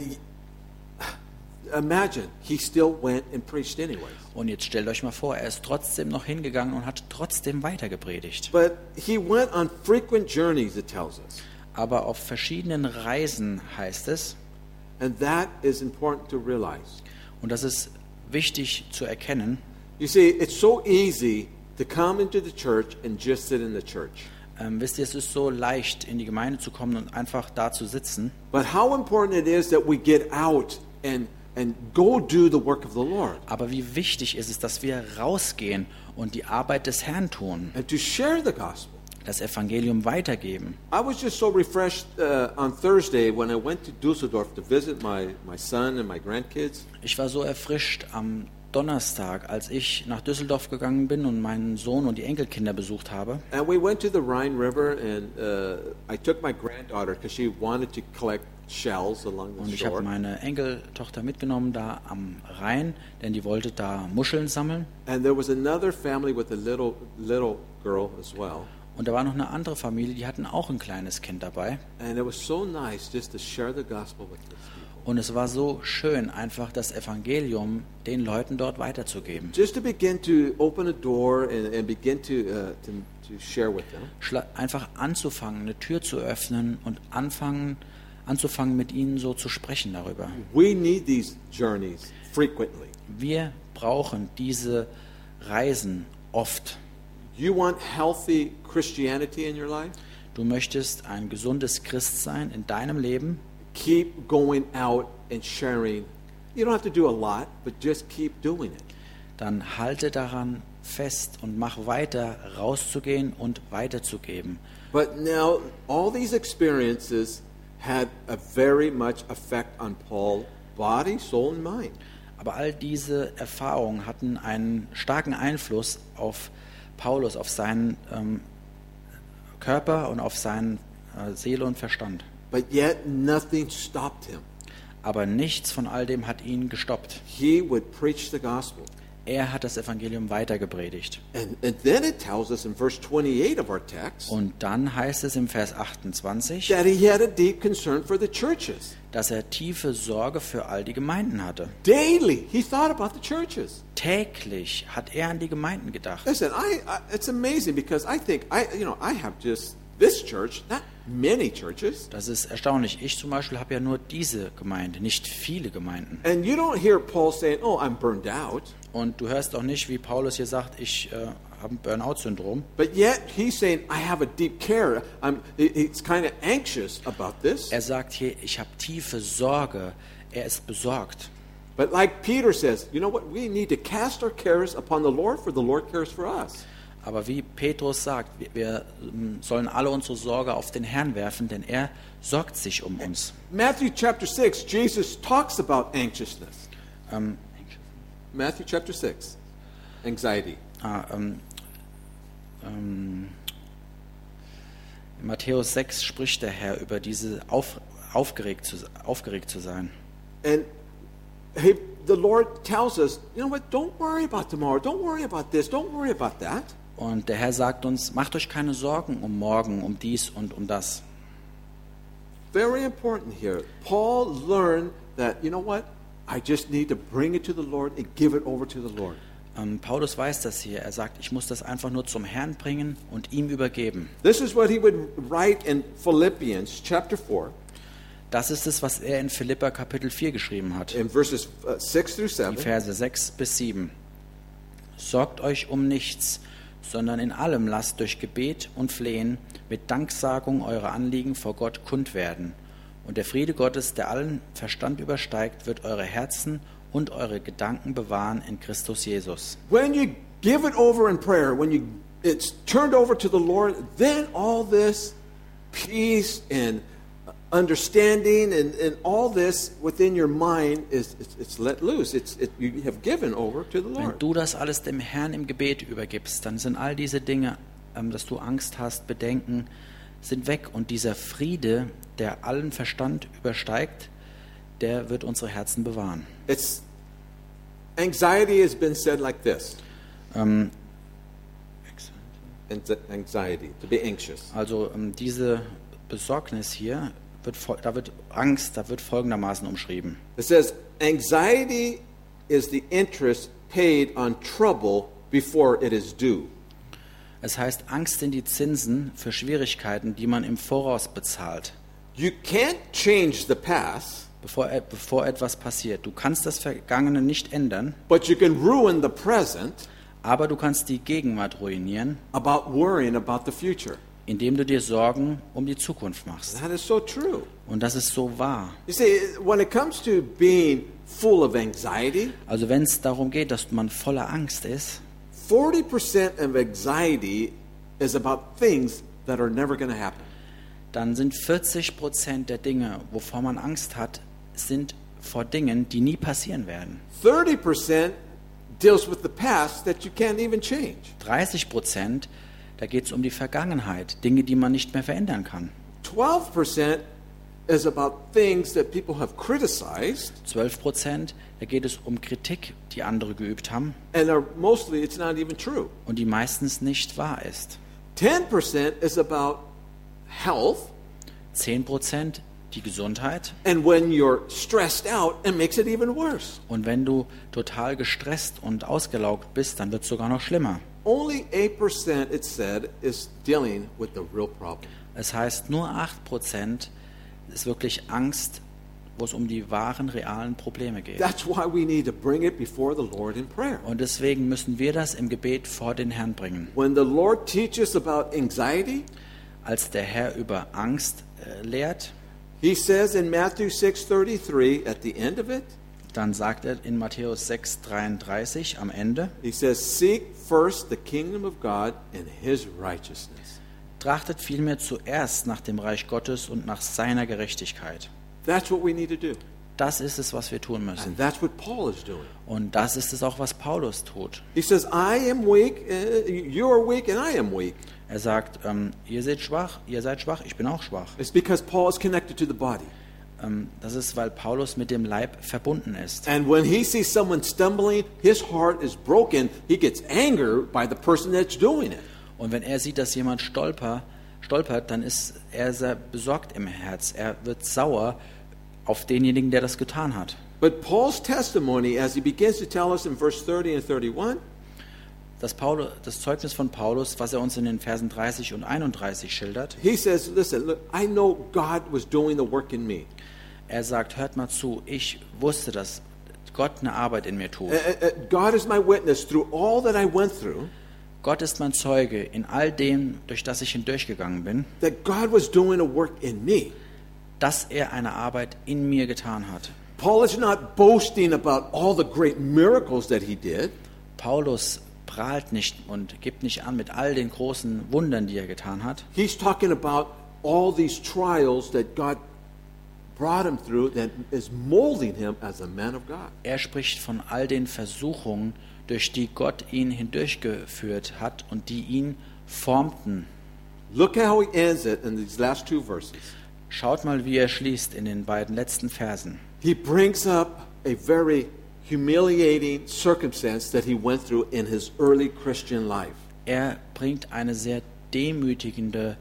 imagine, he still went and preached anyways. Und jetzt stellt euch mal vor, er ist trotzdem noch hingegangen und hat trotzdem weiter gepredigt. But he went on frequent journeys, it tells us. Aber auf verschiedenen Reisen heißt es, And that is important to realize. und das ist wichtig zu erkennen, You see, it's so easy to come into the church and just sit in the church. ähm, wisst ihr, es ist so leicht, in die Gemeinde zu kommen und einfach da zu sitzen. But how important it is that we get out and, and go do the work of the Lord. Aber wie wichtig ist es, dass wir rausgehen und die Arbeit des Herrn tun, And to share the gospel. das Evangelium weitergeben. I was just so refreshed uh, on Thursday when I went to Dusseldorf to visit my, my son and my grandkids. Ich war so erfrischt am Donnerstag, als ich nach Düsseldorf gegangen bin und meinen Sohn und die Enkelkinder besucht habe. And we went to the Rhine River, and uh, I took my granddaughter because she wanted to collect shells along Und the ich habe shore. meine Enkeltochter mitgenommen da am Rhein, denn die wollte da Muscheln sammeln. And there was another family with a little little girl as well. Und da war noch eine andere Familie, die hatten auch ein kleines Kind dabei. And it was so nice just to share the gospel with these people. Und es war so schön, einfach das Evangelium den Leuten dort weiterzugeben. Just to begin to open a door and, and begin to, uh, to to share with them. Schla- Einfach anzufangen, eine Tür zu öffnen und anfangen, anzufangen mit ihnen so zu sprechen darüber. We need these journeys frequently. Wir brauchen diese Reisen oft. You want healthy Christianity in your life? Du möchtest ein gesundes Christsein in deinem Leben? Keep going out and sharing. You don't have to do a lot, but just keep doing it. Dann halte daran fest und mach weiter, rauszugehen und weiterzugeben. But now, all these experiences had a very much effect on Paul, body, soul, and mind. Aber all diese Erfahrungen hatten einen starken Einfluss auf Paulus, auf seinen ähm, Körper und auf seine äh, Seele und Verstand. But yet, nothing stopped him. Aber nichts von all dem hat ihn gestoppt. He would preach the gospel. Er hat das Evangelium weitergepredigt. And, and then it tells us in verse twenty-eight of our text Und dann heißt es im Vers achtundzwanzig, that he had a deep concern for the churches. dass er tiefe Sorge für all die Gemeinden hatte. Daily, he thought about the churches. Täglich hat er an die Gemeinden gedacht. Listen, I, I, it's amazing because I think I, you know, I have just this church, not many churches. Das ist erstaunlich. Ich zum Beispiel habe ja nur diese Gemeinde, nicht viele Gemeinden. And you don't hear Paul saying, oh, I'm burned out. Und du hörst auch nicht, wie Paulus hier sagt, ich äh, habe ein Burnout-Syndrom. But yet he's saying, I have a deep care. I'm, he's kind of anxious about this. Er sagt hier, ich habe tiefe Sorge. Er ist besorgt. But like Peter says, you know what? We need to cast our cares upon the Lord, for the Lord cares for us. Aber wie Petrus sagt, wir, wir sollen alle unsere Sorge auf den Herrn werfen, denn er sorgt sich um uns. Matthew chapter six, Jesus talks about anxiousness. Ähm, Matthew chapter six, anxiety. ah, ähm, ähm, in Matthäus sechs spricht der Herr über diese auf, aufgeregt, zu, aufgeregt zu sein. And he, the Lord tells us, you know what, don't worry about tomorrow, don't worry about this, don't worry about that. Und der Herr sagt uns, macht euch keine Sorgen um morgen, um dies und um das. Very important here. Paul learned that, you know what, I just need to bring it to the Lord and give it over to the Lord. Ähm, Paulus weiß das hier. Er sagt, ich muss das einfach nur zum Herrn bringen und ihm übergeben. This is what he would write in Philippians chapter four, Das ist es, was er in Philipper Kapitel vier geschrieben hat. in verses uh, six through Die seven. Verse sechs bis sieben. Sorgt euch um nichts, sondern in allem lasst durch Gebet und Flehen mit Danksagung eure Anliegen vor Gott kund werden. Und der Friede Gottes, der allen Verstand übersteigt, wird eure Herzen und eure Gedanken bewahren in Christus Jesus. When you give it over in prayer, when you it's turned over to the Lord, then all this peace and understanding and, and all this within your mind is it's, it's let loose. It's it, you have given over to the Wenn Lord. du das alles dem Herrn im Gebet übergibst, dann sind all diese Dinge, ähm, dass du Angst hast, Bedenken, sind weg. Und dieser Friede, der allen Verstand übersteigt, der wird unsere Herzen bewahren. It's anxiety has been said like this. Ähm, Anx- Anxiety, to be anxious. also ähm, diese Besorgnis hier, wird, fol- da wird Angst, da wird folgendermaßen umschrieben. It says anxiety is the interest paid on trouble before it is due. Es heißt, Angst sind die Zinsen für Schwierigkeiten, die man im Voraus bezahlt, You can't change the past, bevor, e- bevor etwas passiert. Du kannst das Vergangene nicht ändern, but you can ruin the present aber du kannst die Gegenwart ruinieren, about worrying about the future. indem du dir Sorgen um die Zukunft machst. That is so true. Und das ist so wahr. You see, when it comes to being full of anxiety, Also wenn es darum geht, dass man voller Angst ist, forty percent of anxiety is about things that are never going to happen. dann sind vierzig Prozent der Dinge, wovor man Angst hat, sind vor Dingen, die nie passieren werden. thirty percent deals with the past that you can't even change. dreißig Prozent, da geht es um die Vergangenheit, Dinge, die man nicht mehr verändern kann. twelve percent is about things that people have criticized zwölf Prozent, da geht es um Kritik, die andere geübt haben and are mostly it's not even true. und die meistens nicht wahr ist. ten percent is about health, zehn Prozent die Gesundheit. and when you're stressed out, it makes it even worse. Und wenn du total gestresst und ausgelaugt bist, dann wird es sogar noch schlimmer. Only eight percent, it said, is dealing with the real problem. Es heißt, nur acht Prozent ist wirklich Angst, wo es um die wahren, realen Probleme geht. That's why we need to bring it before the Lord in prayer. Und deswegen müssen wir das im Gebet vor den Herrn bringen. When the Lord teaches about anxiety, Als der Herr über Angst äh, lehrt, He says in Matthew six thirty-three, at the end of it, dann sagt er in Matthäus sechs dreiunddreißig am Ende, He says, seek first the kingdom of God and His righteousness. trachtet vielmehr zuerst nach dem Reich Gottes und nach seiner Gerechtigkeit. That's what we need to do. Das ist es, was wir tun müssen. And that's what Paul is doing. Und das ist es auch, was Paulus tut. He says, I am weak, uh, you are weak, and I am weak. Er sagt, ähm, ihr seid schwach, ihr seid schwach, ich bin auch schwach. It's because Paul is connected to the body. Ähm, das ist, weil Paulus mit dem Leib verbunden ist. And when he sees someone stumbling, his heart is broken. He gets anger by the person that's doing it. Und wenn er sieht, dass jemand stolper, stolpert, dann ist er sehr besorgt im Herz. Er wird sauer auf denjenigen, der das getan hat. But Paul's testimony, as he begins to tell us in verse thirty and thirty-one, Das, Paulus, das Zeugnis von Paulus, was er uns in den Versen dreißig und einunddreißig schildert. He says, listen, look, I know God was doing the work in me. Er sagt, hört mal zu, ich wusste, dass Gott eine Arbeit in mir tut. Uh, uh, God is my witness through all that I went through, Gott ist mein Zeuge in all dem, durch das ich hindurchgegangen bin, that God was doing a work in me. dass er eine Arbeit in mir getan hat. Paul is not boasting about all the great miracles that he did. Paulus prahlt nicht und gibt nicht an mit all den großen Wundern, die er getan hat. He's talking about all these trials that God brought him through that is molding him as a man of God. Er spricht von all den Versuchungen, durch die Gott ihn hindurchgeführt hat und die ihn formten. Look at how he ends it in these last two verses. Schaut mal, wie er schließt in den beiden letzten Versen. He brings up a very humiliating circumstance that he went through in his early Christian life. Er bringt eine sehr demütigende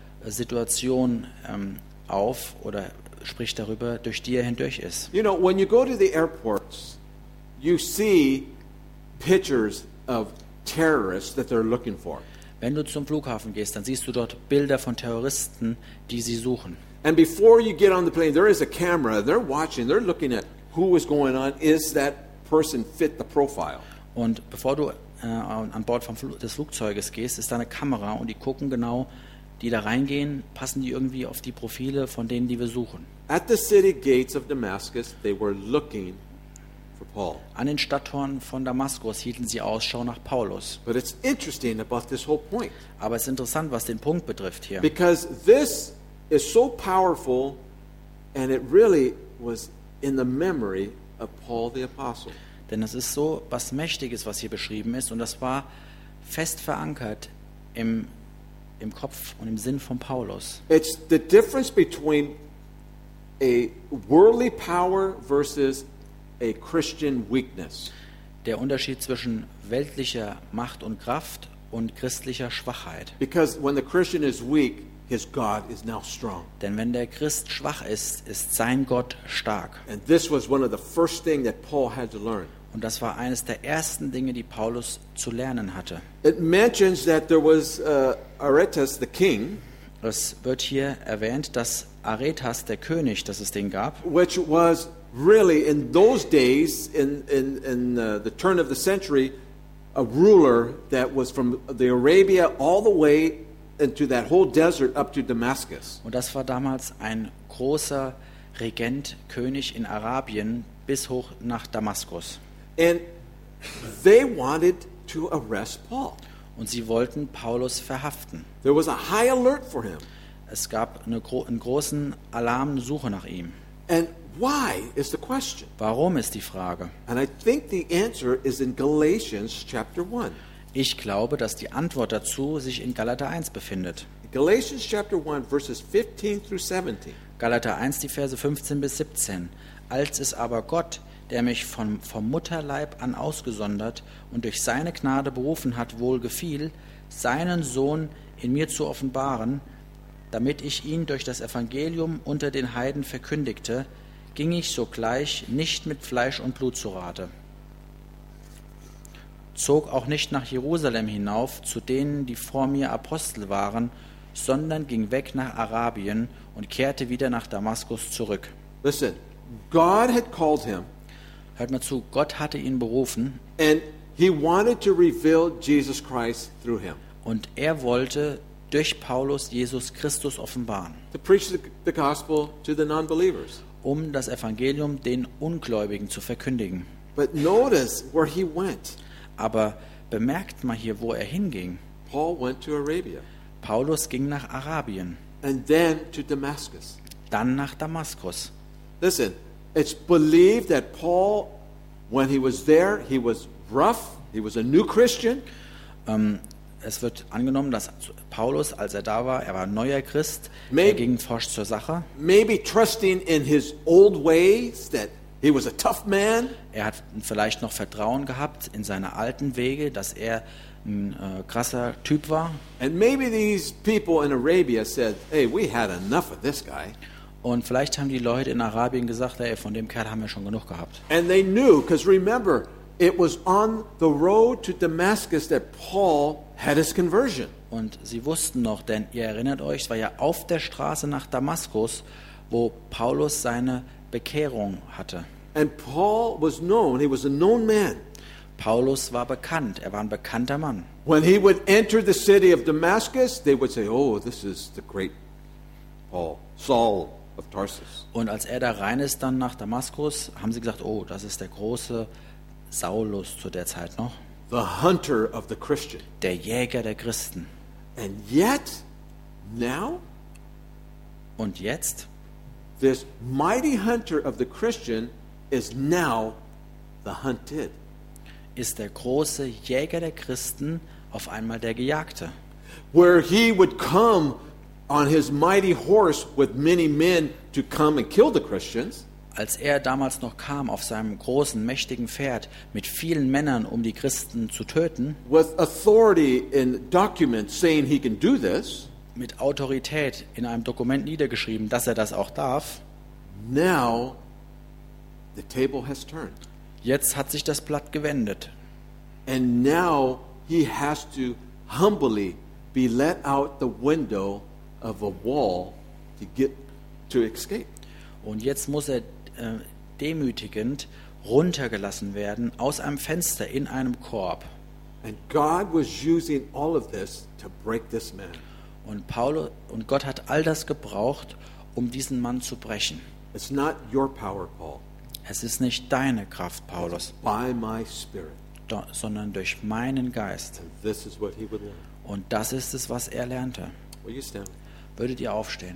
Situation ähm, auf oder spricht darüber, durch die er hindurch ist. You know, when you go to the airports, you see pictures of terrorists that they're looking for. Wenn du zum Flughafen gehst, dann siehst du dort Bilder von Terroristen, die sie suchen. And before you get on the plane, there is a camera. They're watching. They're looking at who is going on. Is that person fit the profile? Und bevor du äh, an Bord vom Fl- des Flugzeuges gehst, ist da eine Kamera und die gucken genau, die da reingehen, passen die irgendwie auf die Profile von denen, die wir suchen. At the city gates of Damascus, they were looking for Paul. An den Stadttoren von Damaskus hielten sie Ausschau nach Paulus. But it's interesting about this whole point, Aber es ist interessant, was den Punkt betrifft hier. because this is so powerful, and it really was in the memory of Paul the Apostle. Denn es ist so was Mächtiges, was hier beschrieben ist, und das war fest verankert im, im Kopf und im Sinn von Paulus. It's the difference between a worldly power versus a Christian weakness. Der Unterschied zwischen weltlicher Macht und Kraft und christlicher Schwachheit. Because when the Christian is weak, his God is now strong. Denn wenn der Christ schwach ist, ist sein Gott stark. And this was one of the first things that Paul had to learn. Und das war eines der ersten Dinge, die Paulus zu lernen hatte. It mentions that there was uh, Aretas, the king, Es wird hier erwähnt, dass Aretas, der König, dass es den gab, which was really in those days, in, in, in uh, the turn of the century, a ruler that was from the Arabia all the way into that whole desert up to Damascus. und das war damals ein großer Regent, König in Arabien bis hoch nach Damaskus. And they wanted to arrest Paul. Und sie wollten Paulus verhaften. There was a high alert for him. Es gab eine, gro- einen großen Alarm, eine Suche nach ihm. And why is the question? Warum ist die Frage? And I think the answer is in Galatians chapter one. Ich glaube, dass die Antwort dazu sich in Galater eins befindet. Galatians chapter one, verses fifteen through seventeen. Galater eins, die Verse fünfzehn bis siebzehn. Als es aber Gott, der mich vom, vom Mutterleib an ausgesondert und durch seine Gnade berufen hat, wohl gefiel, seinen Sohn in mir zu offenbaren, damit ich ihn durch das Evangelium unter den Heiden verkündigte, ging ich sogleich nicht mit Fleisch und Blut zu Rate. Zog auch nicht nach Jerusalem hinauf zu denen, die vor mir Apostel waren, sondern ging weg nach Arabien und kehrte wieder nach Damaskus zurück. Listen, God had called him, Hört mal zu, Gott hatte ihn berufen and he wanted to reveal Jesus Christ through him, und er wollte durch Paulus Jesus Christus offenbaren, to preach the, the gospel to the non-believers. um das Evangelium den Ungläubigen zu verkündigen. But notice where he went. Aber bemerkt mal hier, wo er hinging. Paul went to Arabia, Paulus ging nach Arabien, and then to Damascus. dann nach Damaskus. Listen, it's believed that Paul, when he was there, he was rough. He was a new Christian. Ähm, es wird angenommen, dass Paulus, als er da war, er war ein neuer Christ, Maybe- er ging forsch zur Sache. Maybe trusting in his old ways, that he was a tough man. Er hat vielleicht noch Vertrauen gehabt in seine alten Wege, dass er ein äh, krasser Typ war. And maybe these people in Arabia said, hey, we had enough of this guy. Und vielleicht haben die Leute in Arabien gesagt, ey, von dem Kerl haben wir schon genug gehabt. And they knew, because remember, it was on the road to Damascus that Paul had his conversion. Und sie wussten noch, denn ihr erinnert euch, es war ja auf der Straße nach Damaskus, wo Paulus seine Bekehrung hatte. And Paul was known, he was a known man. Paulus war bekannt, er war ein bekannter Mann. When he would enter the city of Damascus, they would say, oh, this is the great Paul, Saul of Tarsus. Und als er da rein ist dann nach Damaskus, haben sie gesagt, oh, das ist der große Saulus zu der Zeit noch. The hunter of the Christian. Der Jäger der Christen. And yet, now, Und jetzt this mighty hunter of the Christian is now the hunted. ist der große Jäger der Christen auf einmal der Gejagte. Where he would come on his mighty horse with many men to come and kill the Christians. Als er damals noch kam auf seinem großen, mächtigen Pferd mit vielen Männern, um die Christen zu töten, With authority in documents saying he can do this. mit Autorität in einem Dokument niedergeschrieben, dass er das auch darf. Now, the table has turned. Jetzt hat sich das Blatt gewendet. And now he has to humbly be let out the window of a wall to get to escape. Und jetzt muss er äh, demütigend runtergelassen werden aus einem Fenster in einem Korb. And God was using all of this to break this man. Und Paulus und Gott hat all das gebraucht, um diesen Mann zu brechen. It's not your power, Paul. Es ist nicht deine Kraft, Paulus, By my Spirit. do, sondern durch meinen Geist. And this is what he would learn. Und das ist es, was er lernte. Will you stand? Würdet ihr aufstehen?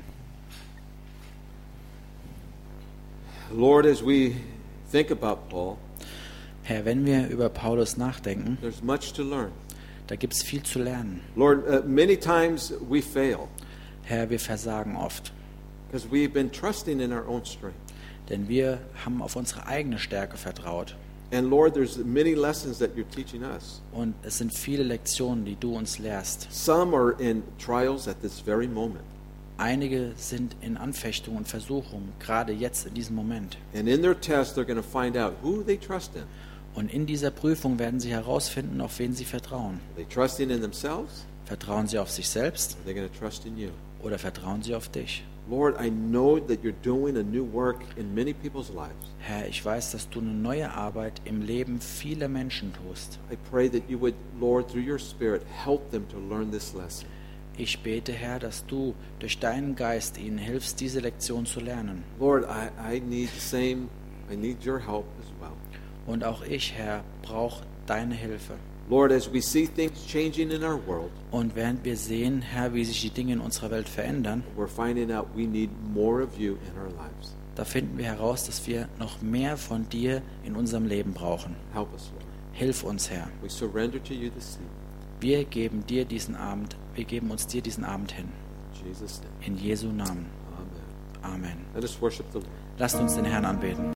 Lord, as we think about Paul, Herr, wenn wir über Paulus nachdenken, there's much to learn. da gibt es viel zu lernen. Lord, uh, many times we fail Herr, wir versagen oft, because we've been trusting in our own strength. denn wir haben auf unsere eigene Stärke vertraut. And Lord, there's many lessons that you're teaching us. Und es sind viele Lektionen, die du uns lehrst. Some are in trials at this very moment. Einige sind in Anfechtung und Versuchung, gerade jetzt in diesem Moment. And in their test, they're going to find out who they trust in. Und in dieser Prüfung werden sie herausfinden, auf wen sie vertrauen. Are they trusting in themselves? Vertrauen sie auf sich selbst Or are they going to trust in you? oder vertrauen sie auf dich? Lord, I know that you're doing a new work in many people's lives. Herr, ich weiß, dass du eine neue Arbeit im Leben vieler Menschen tust. I pray that you would, Lord, through your Spirit, help them to learn this lesson. Ich bete, Herr, dass du durch deinen Geist ihnen hilfst, diese Lektion zu lernen. Lord, I, I need the same, I need your help as well. Und auch ich, Herr, brauche deine Hilfe. Lord, as we see things changing in our world, Und während wir sehen, Herr, wie sich die Dinge in unserer Welt verändern, we're finding out we need more of you in our lives. da finden wir heraus, dass wir noch mehr von dir in unserem Leben brauchen. Help us, Lord. Hilf uns, Herr. We surrender to you this evening. Wir geben dir diesen Abend, wir geben uns dir diesen Abend hin. In Jesus' name. In Jesu Namen. Amen. Amen. Let us worship the Lord. Lasst uns den Herrn anbeten.